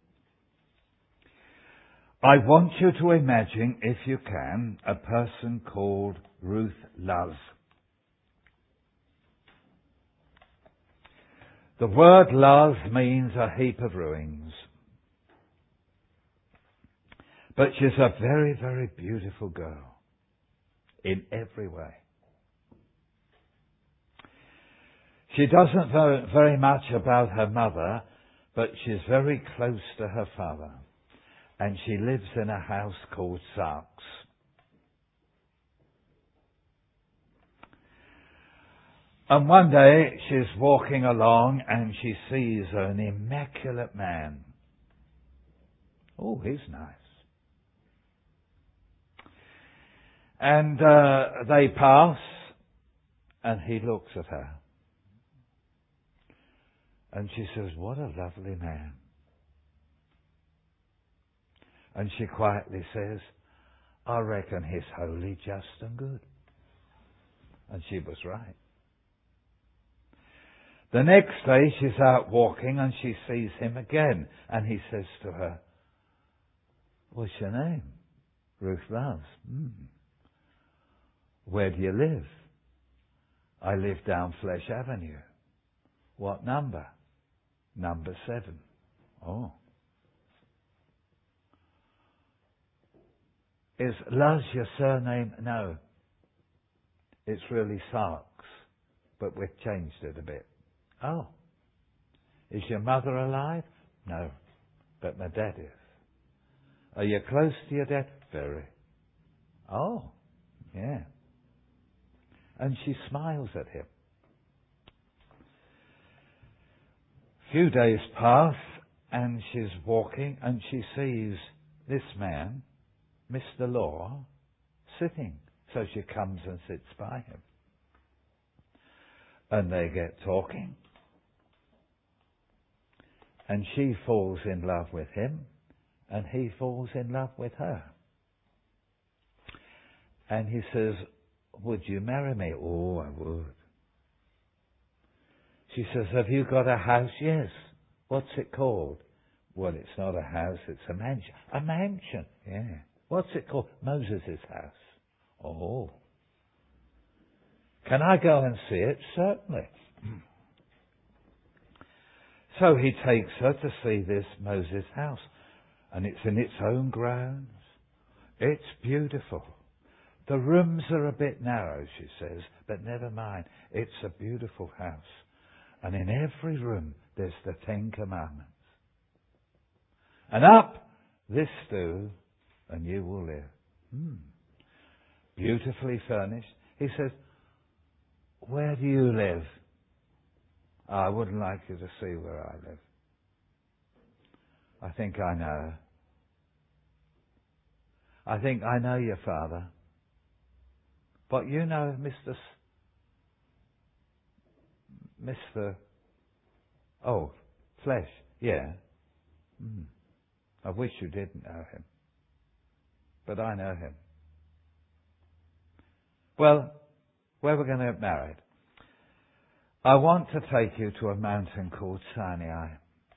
I want you to imagine, if you can, a person called Ruth Luz. The word Luz means a heap of ruins. But she's a very, very beautiful girl in every way. She doesn't know very much about her mother, but she's very close to her father. And she lives in a house called Sachs. And one day she's walking along and she sees an immaculate man. Oh, he's nice. And uh, they pass and he looks at her. And she says, what a lovely man. And she quietly says, I reckon he's holy, just and good. And she was right. The next day she's out walking and she sees him again. And he says to her, what's your name? Ruth Loves. Mm. Where do you live? I live down Flesh Avenue. What number? Number seven. Oh. Is Loves your surname? No. It's really Sarks, but we've changed it a bit. Oh. Is your mother alive? No, but my dad is. Are you close to your dad? Very. Oh, yeah. And she smiles at him. A few days pass and she's walking and she sees this man, Mister Law, sitting. So she comes and sits by him. And they get talking. And she falls in love with him and he falls in love with her. And he says, would you marry me? Oh, I would. She says, have you got a house? Yes. What's it called? Well, it's not a house, it's a mansion. A mansion, yeah. What's it called? Moses' house. Oh. Can I go and see it? Certainly. So he takes her to see this Moses house. And it's in its own grounds. It's beautiful. The rooms are a bit narrow, she says, but never mind. It's a beautiful house. And in every room there's the Ten Commandments. And up, this do, and you will live. Hmm. Beautifully furnished. He says, where do you live? I wouldn't like you to see where I live. I think I know. I think I know your father. But you know Mister S- Mister Oh, Flesh. Yeah. Mm. I wish you didn't know him. But I know him. Well, where we're going to get married. I want to take you to a mountain called Sinai.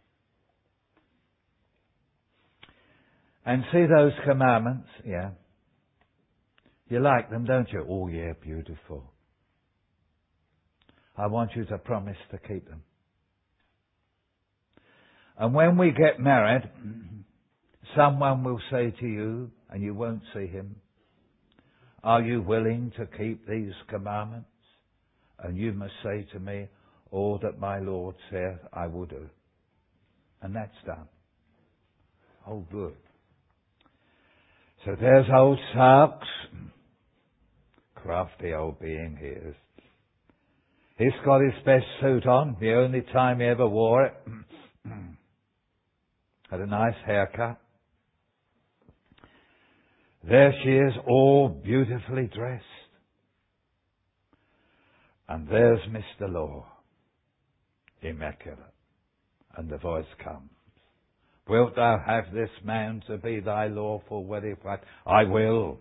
And see those commandments? Yeah. You like them, don't you? Oh, yeah, beautiful. I want you to promise to keep them. And when we get married, someone will say to you, and you won't see him, are you willing to keep these commandments? And you must say to me, all that my Lord saith I will do. And that's done. Oh, good. So there's old Sarks. Crafty old being he is. He's got his best suit on, the only time he ever wore it. Had a nice haircut. There she is, all beautifully dressed. And there's Mister Law, immaculate. And the voice comes. Wilt thou have this man to be thy lawful wedding wife? I will.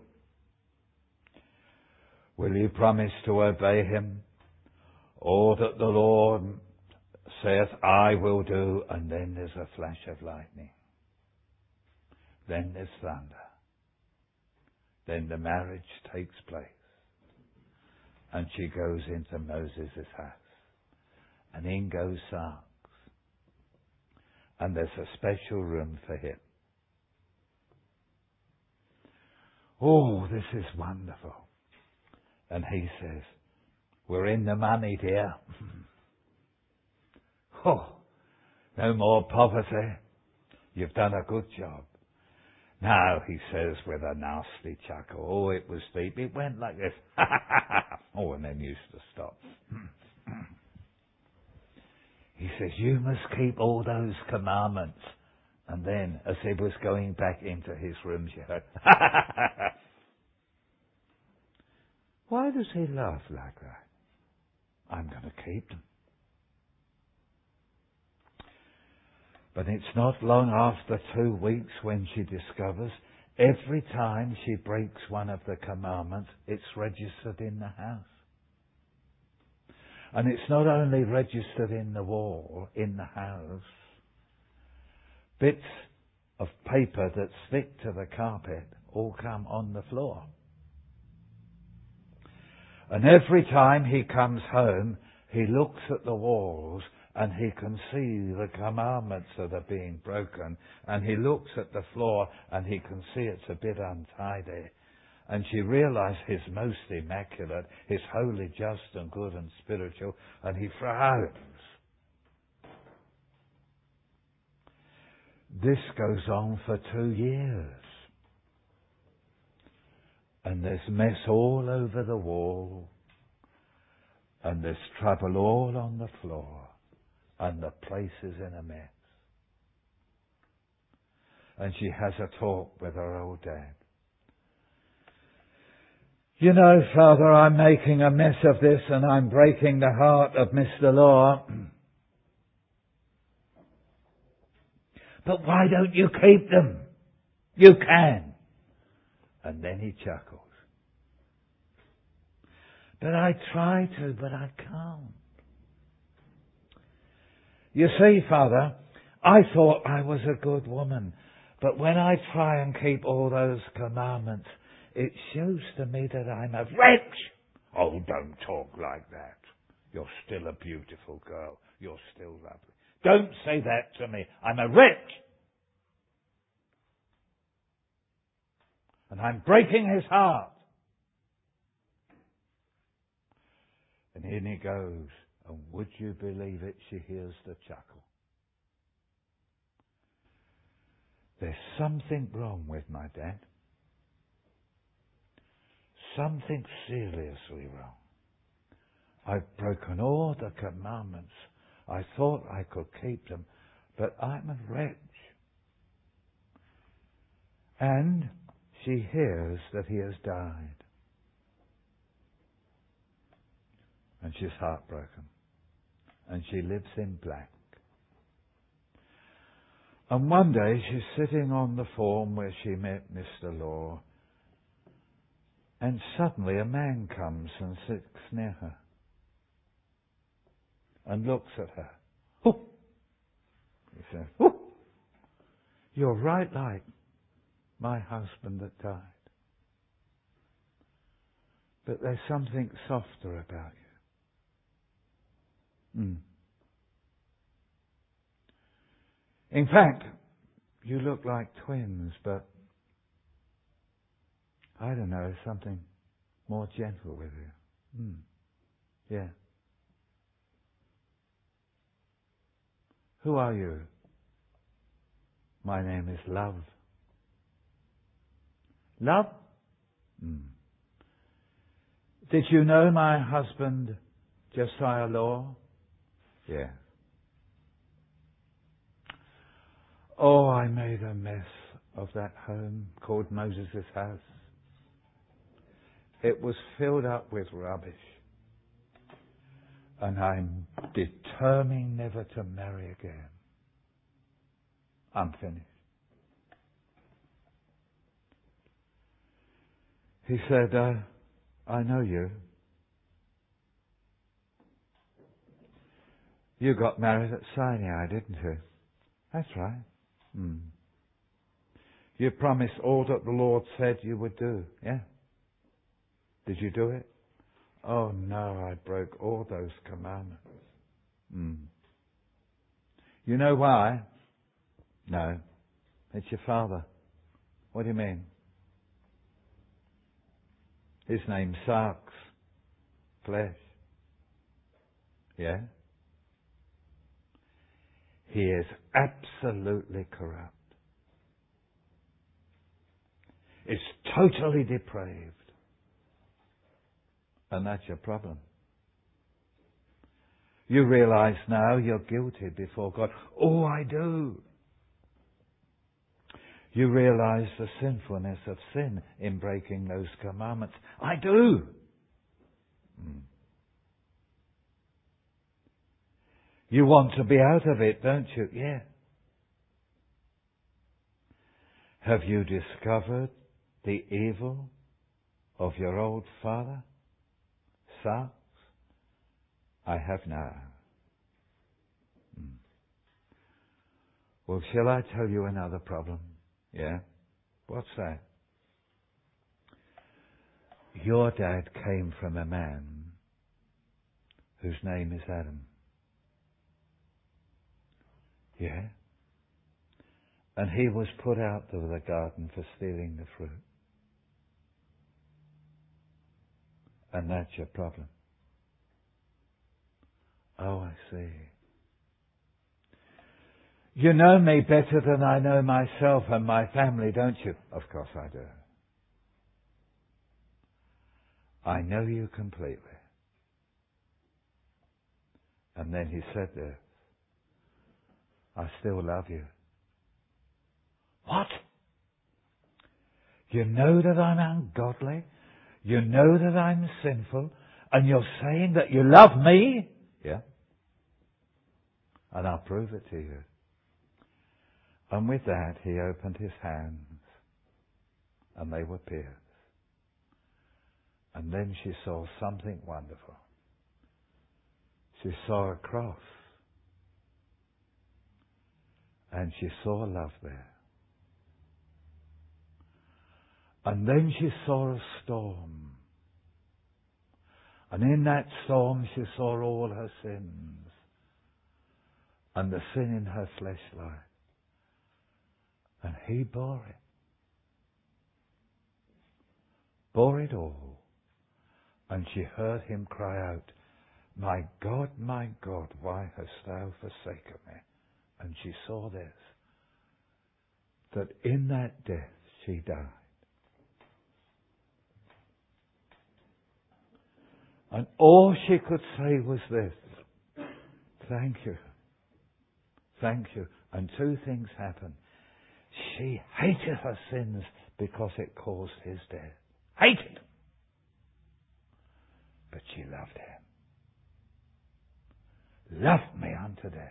Will you promise to obey him? All that the Lord saith I will do. And then there's a flash of lightning. Then there's thunder. Then the marriage takes place. And she goes into Moses' house. And in goes Sarks. And there's a special room for him. Oh, this is wonderful. And he says, we're in the money, dear. Oh, no more poverty. You've done a good job. Now, he says with a nasty chuckle, oh, it was deep. It went like this. Oh, and then used to stop. says, you must keep all those commandments. And then, as he was going back into his room, she heard, why does he laugh like that? I'm going to keep them. But it's not long after two weeks when she discovers every time she breaks one of the commandments, it's registered in the house. And it's not only registered in the wall, in the house, bits of paper that stick to the carpet all come on the floor. And every time he comes home, he looks at the walls and he can see the commandments that are being broken. And he looks at the floor and he can see it's a bit untidy. And she realizes he's most immaculate, he's holy, just and good and spiritual, and he frowns. This goes on for two years. And there's mess all over the wall. And there's trouble all on the floor. And the place is in a mess. And she has a talk with her old dad. You know, Father, I'm making a mess of this and I'm breaking the heart of Mister Law. But why don't you keep them? You can. And then he chuckles. But I try to, but I can't. You see, Father, I thought I was a good woman. But when I try and keep all those commandments, it shows to me that I'm a wretch. Oh, don't talk like that. You're still a beautiful girl. You're still lovely. Don't say that to me. I'm a wretch. And I'm breaking his heart. And in he goes. And would you believe it, she hears the chuckle. There's something wrong with my dad. Something seriously wrong. I've broken all the commandments. I thought I could keep them, but I'm a wretch. And she hears that he has died. And she's heartbroken. And she lives in black. And one day she's sitting on the form where she met Mister Law. And suddenly a man comes and sits near her. And looks at her. Oh! He says, oh! You're right like my husband that died. But there's something softer about you. Mm. In fact, you look like twins, but I don't know, something more gentle with you. Mm. Yeah. Who are you? My name is Love. Love? Mm. Did you know my husband, Josiah Law? Yeah. Oh, I made a mess of that home called Moses' house. It was filled up with rubbish. And I'm determined never to marry again. I'm finished. He said, uh, I know you. You got married at Sinai, didn't you? That's right. Mm. You promised all that the Lord said you would do, yeah? Did you do it? Oh no, I broke all those commandments. Mm. You know why? No. It's your father. What do you mean? His name sucks. Flesh. Yeah? He is absolutely corrupt. It's totally depraved. And that's your problem. You realize now you're guilty before God. Oh, I do. You realize the sinfulness of sin in breaking those commandments. I do. Mm. You want to be out of it, don't you? Yeah. Have you discovered the evil of your old father? Sarx? I have now. Mm. Well, shall I tell you another problem? Yeah? What's that? Your dad came from a man whose name is Adam. Yeah? And he was put out of the garden for stealing the fruit. And that's your problem. Oh, I see. You know me better than I know myself and my family, don't you? Of course I do. I know you completely. And then he said this, I still love you. What? You know that I'm ungodly? You know that I'm sinful? And you're saying that you love me? Yeah. And I'll prove it to you. And with that, he opened his hands, and they were pierced. And then she saw something wonderful. She saw a cross. And she saw love there. And then she saw a storm. And in that storm she saw all her sins. And the sin in her flesh life. And he bore it. Bore it all. And she heard him cry out, My God, my God, why hast thou forsaken me? And she saw this, that in that death she died. And all she could say was this, thank you, thank you. And two things happened. She hated her sins because it caused his death. Hated! But she loved him. Loved me unto death.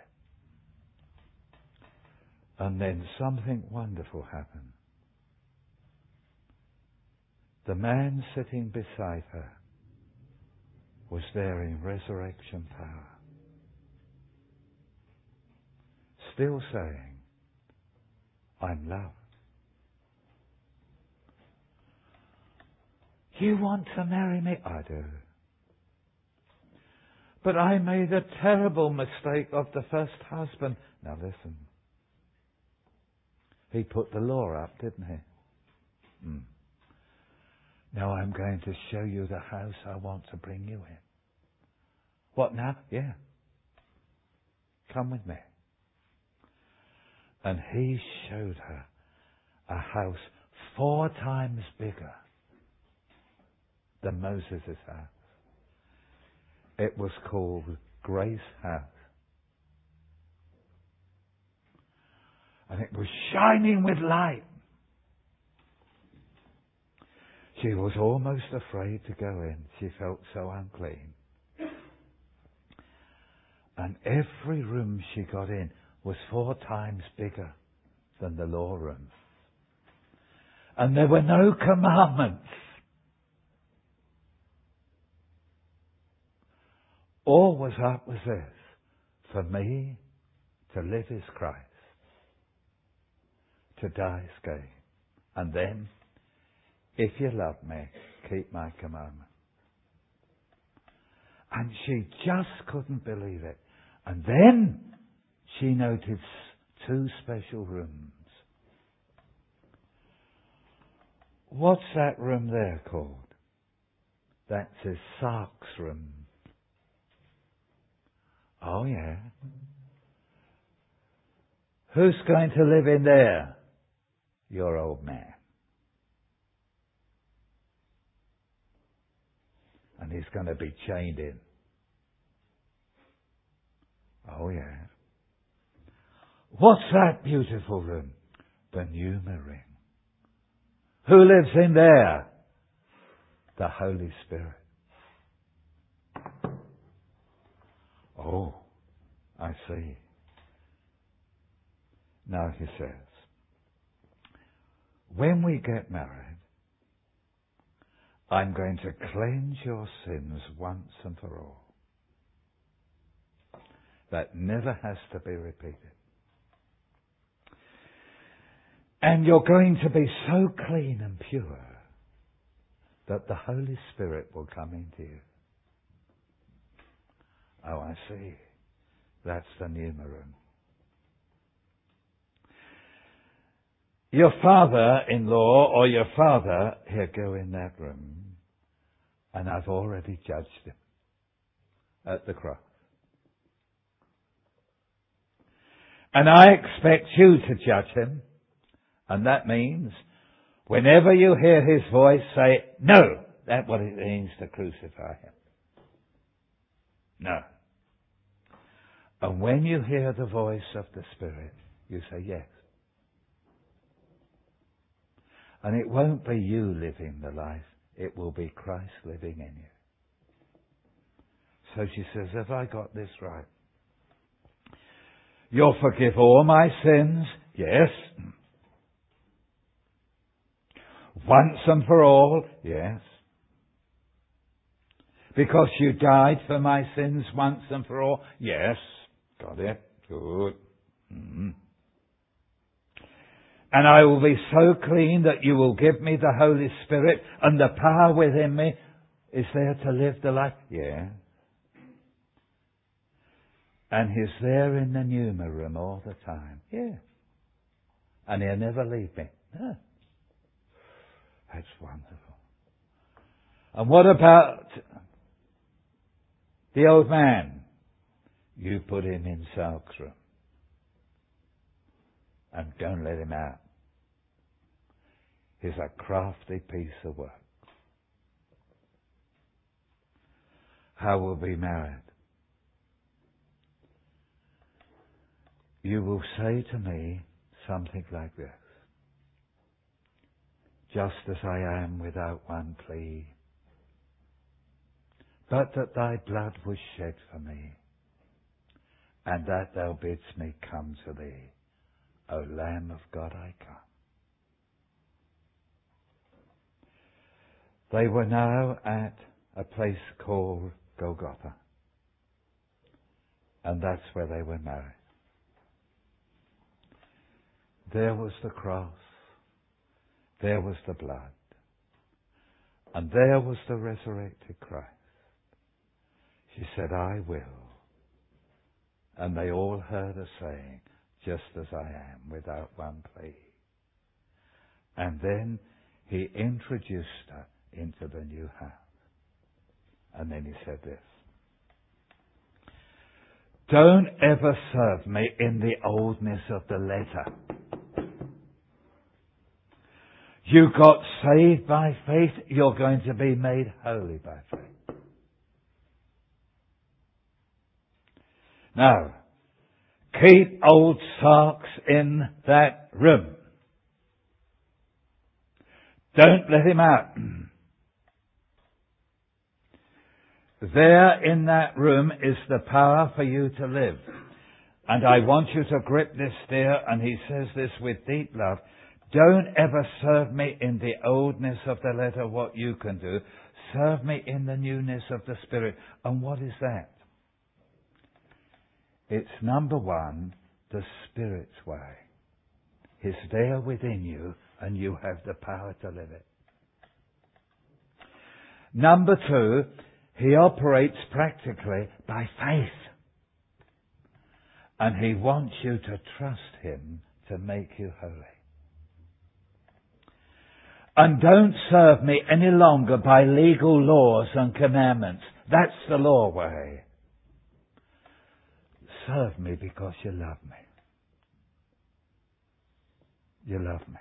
And then something wonderful happened. The man sitting beside her was there in resurrection power. Still saying, I'm loved. You want to marry me? I do. But I made a terrible mistake of the first husband. Now listen. He put the law up, didn't he? Mm. Now I'm going to show you the house I want to bring you in. What now? Yeah. Come with me. And he showed her a house four times bigger than Moses' house. It was called Grace House. And it was shining with light. She was almost afraid to go in. She felt so unclean. And every room she got in was four times bigger than the law room. And there were no commandments. All was up was this. For me, to live is Christ. To die is gain. And then, if you love me, keep my commandment. And she just couldn't believe it. And then she noticed two special rooms. What's that room there called? That's his Sarx room. Oh yeah. Who's going to live in there? Your old man. And he's going to be chained in. Oh, yeah. What's that beautiful room? The Pneuma Ring. Who lives in there? The Holy Spirit. Oh, I see. Now he says, when we get married, I'm going to cleanse your sins once and for all. That never has to be repeated. And you're going to be so clean and pure that the Holy Spirit will come into you. Oh, I see. That's the Pneuma Room. Your father-in-law or your father, he'll go in that room, and I've already judged him at the cross. And I expect you to judge him, and that means whenever you hear his voice, say, no, that's what it means to crucify him. No. And when you hear the voice of the Spirit, you say yes. And it won't be you living the life, it will be Christ living in you. So she says, have I got this right? You'll forgive all my sins? Yes. Once and for all? Yes. Because you died for my sins once and for all? Yes. Got it. Good. Mm-hmm. And I will be so clean that you will give me the Holy Spirit, and the power within me is there to live the life? Yeah. And He's there in the Pneuma Room all the time? Yeah. And He'll never leave me? No. That's wonderful. And what about the old man? You put him in Salk's room. And don't let him out. He's a crafty piece of work. How we'll be married? You will say to me something like this. Just as I am without one plea, but that thy blood was shed for me, and that thou bidst me come to thee, O Lamb of God, I come. They were now at a place called Golgotha, and that's where they were married. There was the cross, there was the blood, and there was the resurrected Christ. She said, I will. And they all heard her saying, just as I am, without one plea. And then he introduced her into the new house. And then he said this. Don't ever serve me in the oldness of the letter. You got saved by faith, you're going to be made holy by faith. Now, keep old socks in that room. Don't let him out. There in that room is the power for you to live. And I want you to grip this, dear, and he says this with deep love. Don't ever serve me in the oldness of the letter, what you can do. Serve me in the newness of the Spirit. And what is that? It's number one, the Spirit's way. It's there within you, and you have the power to live it. Number two, He operates practically by faith. And He wants you to trust Him to make you holy. And don't serve me any longer by legal laws and commandments. That's the law way. Serve me because you love me. You love me.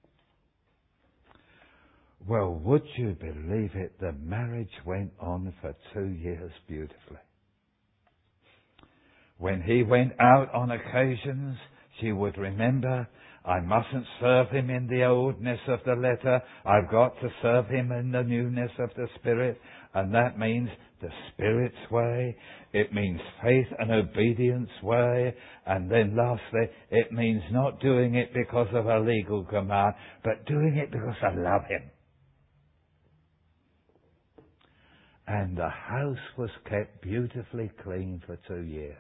Well, would you believe it? The marriage went on for two years beautifully. When he went out on occasions, she would remember, I mustn't serve him in the oldness of the letter. I've got to serve him in the newness of the Spirit. And that means the Spirit's way. It means faith and obedience way. And then lastly, it means not doing it because of a legal command, but doing it because I love him. And the house was kept beautifully clean for two years.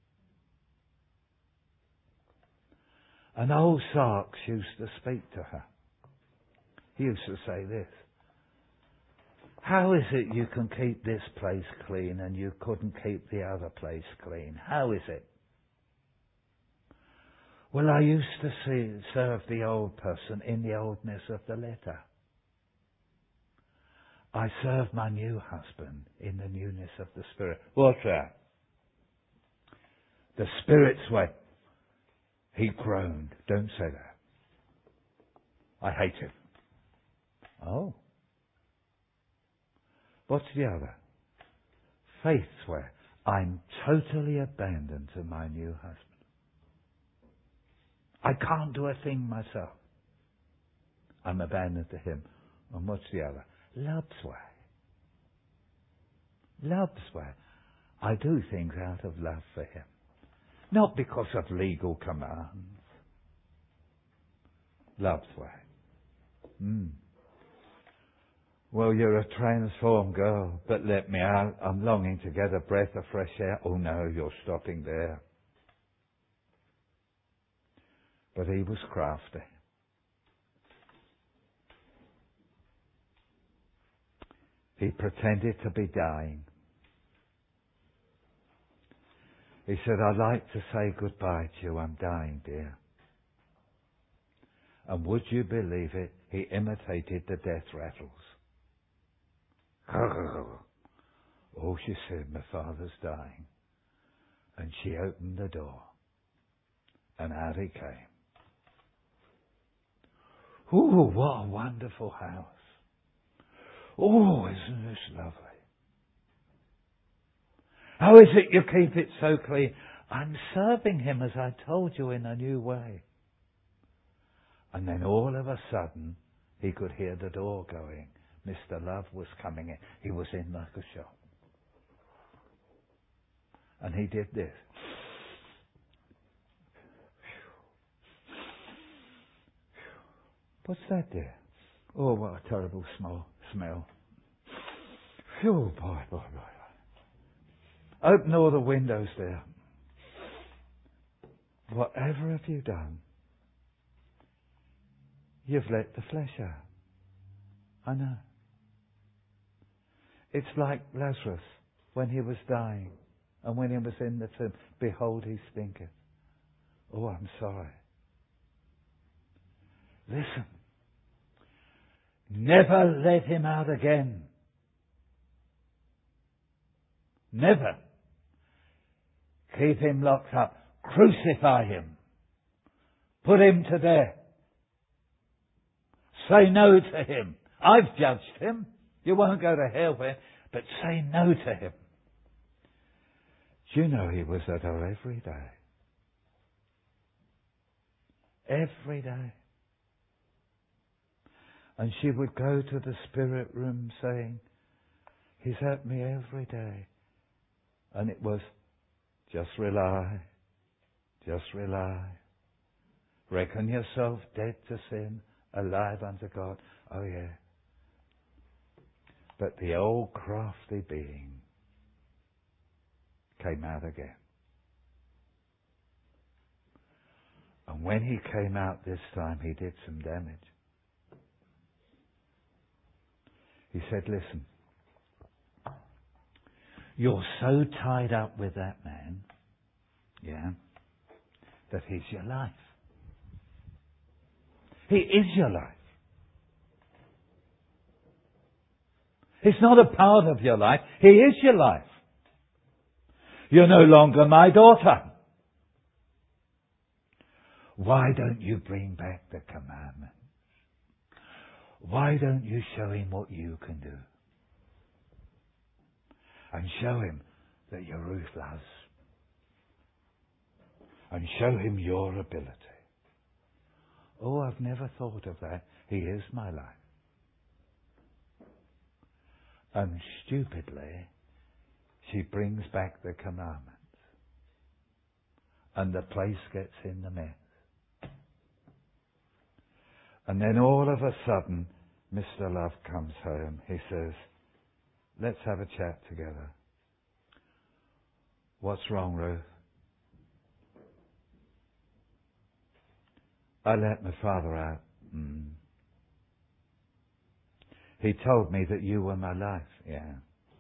And old Sarks used to speak to her. He used to say this: how is it you can keep this place clean and you couldn't keep the other place clean? How is it? Well, I used to see, serve the old person in the oldness of the letter. I serve my new husband in the newness of the Spirit. What's that? The Spirit's way. He groaned. Don't say that. I hate him. Oh. What's the other? Faith's way. I'm totally abandoned to my new husband. I can't do a thing myself. I'm abandoned to him. And what's the other? Love's way. Love's way. I do things out of love for him. Not because of legal commands. Love's way. Mm. Well, you're a transformed girl, but let me out. I'm longing to get a breath of fresh air. Oh no, you're stopping there. But he was crafty. He pretended to be dying. He said, I'd like to say goodbye to you. I'm dying, dear. And would you believe it? He imitated the death rattles. Oh, she said, my father's dying. And she opened the door. And out he came. Ooh, what a wonderful house. Oh, isn't this lovely? How is it you keep it so clean? I'm serving him, as I told you, in a new way. And then all of a sudden, he could hear the door going. Mister Love was coming in. He was in like a shot. And he did this. What's that there? Oh, what a terrible smell. smell. Phew, boy, boy, boy. Open all the windows there. Whatever have you done? You've let the flesh out. I know. It's like Lazarus when he was dying and when he was in the tomb. Behold, he stinketh. Oh, I'm sorry. Listen. Never let him out again. Never. Keep him locked up. Crucify him. Put him to death. Say no to him. I've judged him. You won't go to hell with him, but say no to him. Do you know he was at her every day? Every day. And she would go to the spirit room saying, he's at me every day. And it was, just rely, just rely. Reckon yourself dead to sin, alive unto God. Oh yeah. But the old crafty being came out again. And when he came out this time, he did some damage. He said, listen, you're so tied up with that man, yeah, that he's your life. He is your life. He's not a part of your life. He is your life. You're no longer my daughter. Why don't you bring back the commandments? Why don't you show him what you can do? And show him that you're ruthless. and show him your ability. Oh, I've never thought of that. He is my life. And stupidly, she brings back the commandments. And the place gets in the mess. And then all of a sudden, Mister Love comes home. He says, let's have a chat together. What's wrong, Ruth? I let my father out. Mm. He told me that you were my life. Yeah.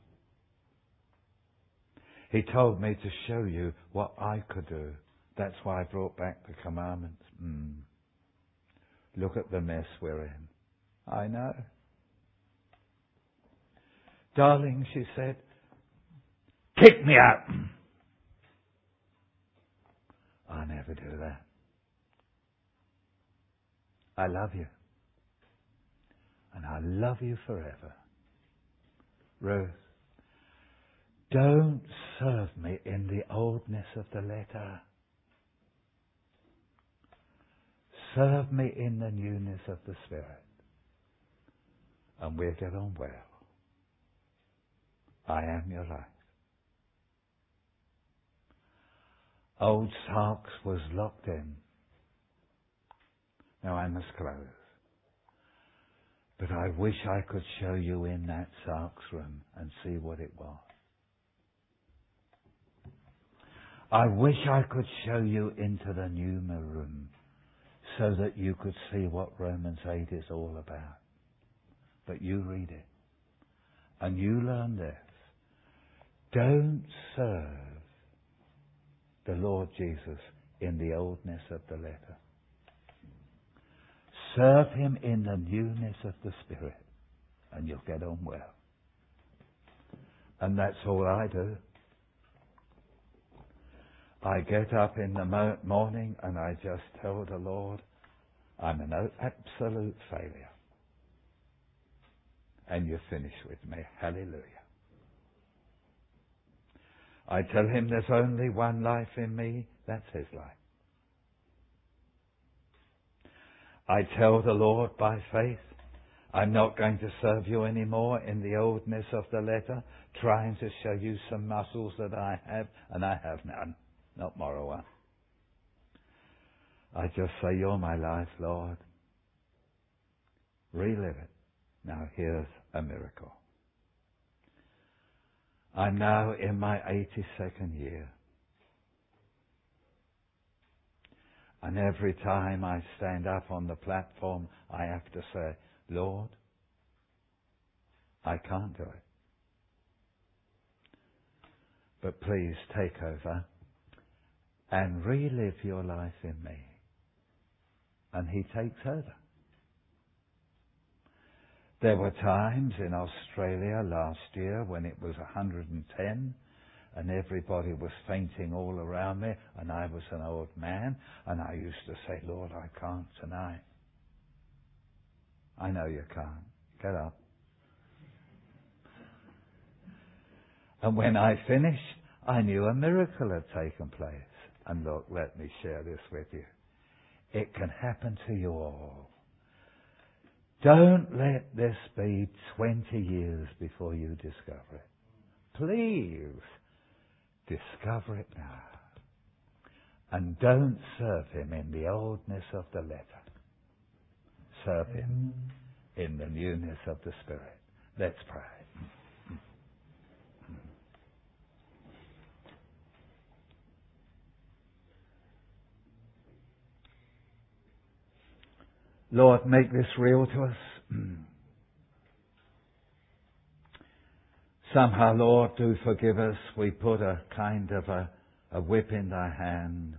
He told me to show you what I could do. That's why I brought back the commandments. Mm. Look at the mess we're in. I know. Darling, she said, kick me out. I never do that. I love you. And I love you forever. Ruth, don't serve me in the oldness of the letter. Serve me in the newness of the Spirit. And we'll get on well. I am your life. Old Sarks was locked in. Now I must close. But I wish I could show you in that Sarks room and see what it was. I wish I could show you into the Pneuma room so that you could see what Romans eight is all about. But you read it. And you learn this. Don't serve the Lord Jesus in the oldness of the letter. Serve him in the newness of the Spirit, and you'll get on well. And that's all I do. I get up in the mo- morning and I just tell the Lord, I'm an absolute failure. And you're finished with me. Hallelujah. I tell him there's only one life in me. That's his life. I tell the Lord by faith, I'm not going to serve you anymore in the oldness of the letter, trying to show you some muscles that I have, and I have none. Not moral one. I just say, you're my life, Lord. Relive it. Now here's a miracle. I'm now in my eighty-second year. And every time I stand up on the platform, I have to say, Lord, I can't do it. But please take over and relive your life in me. And he takes over. There were times in Australia last year when it was one hundred ten and everybody was fainting all around me and I was an old man and I used to say, Lord, I can't tonight. I know you can't. Get up. And when I finished, I knew a miracle had taken place. And look, let me share this with you. It can happen to you all. Don't let this be twenty years before you discover it. Please discover it now. And don't serve him in the oldness of the letter. Serve him in the newness of the Spirit. Let's pray. Lord, make this real to us. Somehow, Lord, do forgive us. We put a kind of a, a whip in thy hand.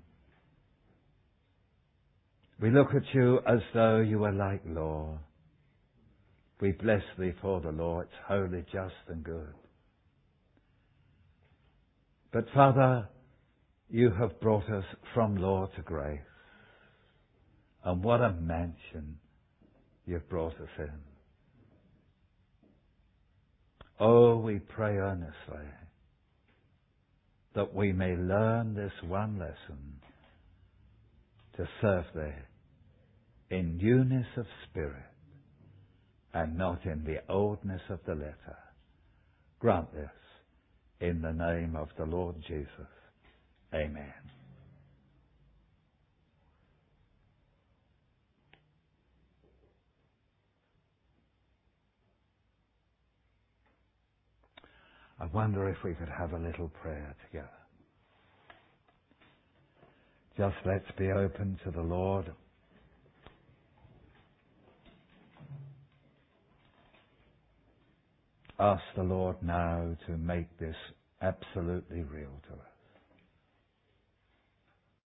We look at you as though you were like law. We bless thee for the law. It's holy, just and good. But Father, you have brought us from law to grace. And what a mansion you've brought us in. Oh, we pray earnestly that we may learn this one lesson to serve there in newness of spirit and not in the oldness of the letter. Grant this in the name of the Lord Jesus. Amen. I wonder if we could have a little prayer together. Just let's be open to the Lord. Ask the Lord now to make this absolutely real to us.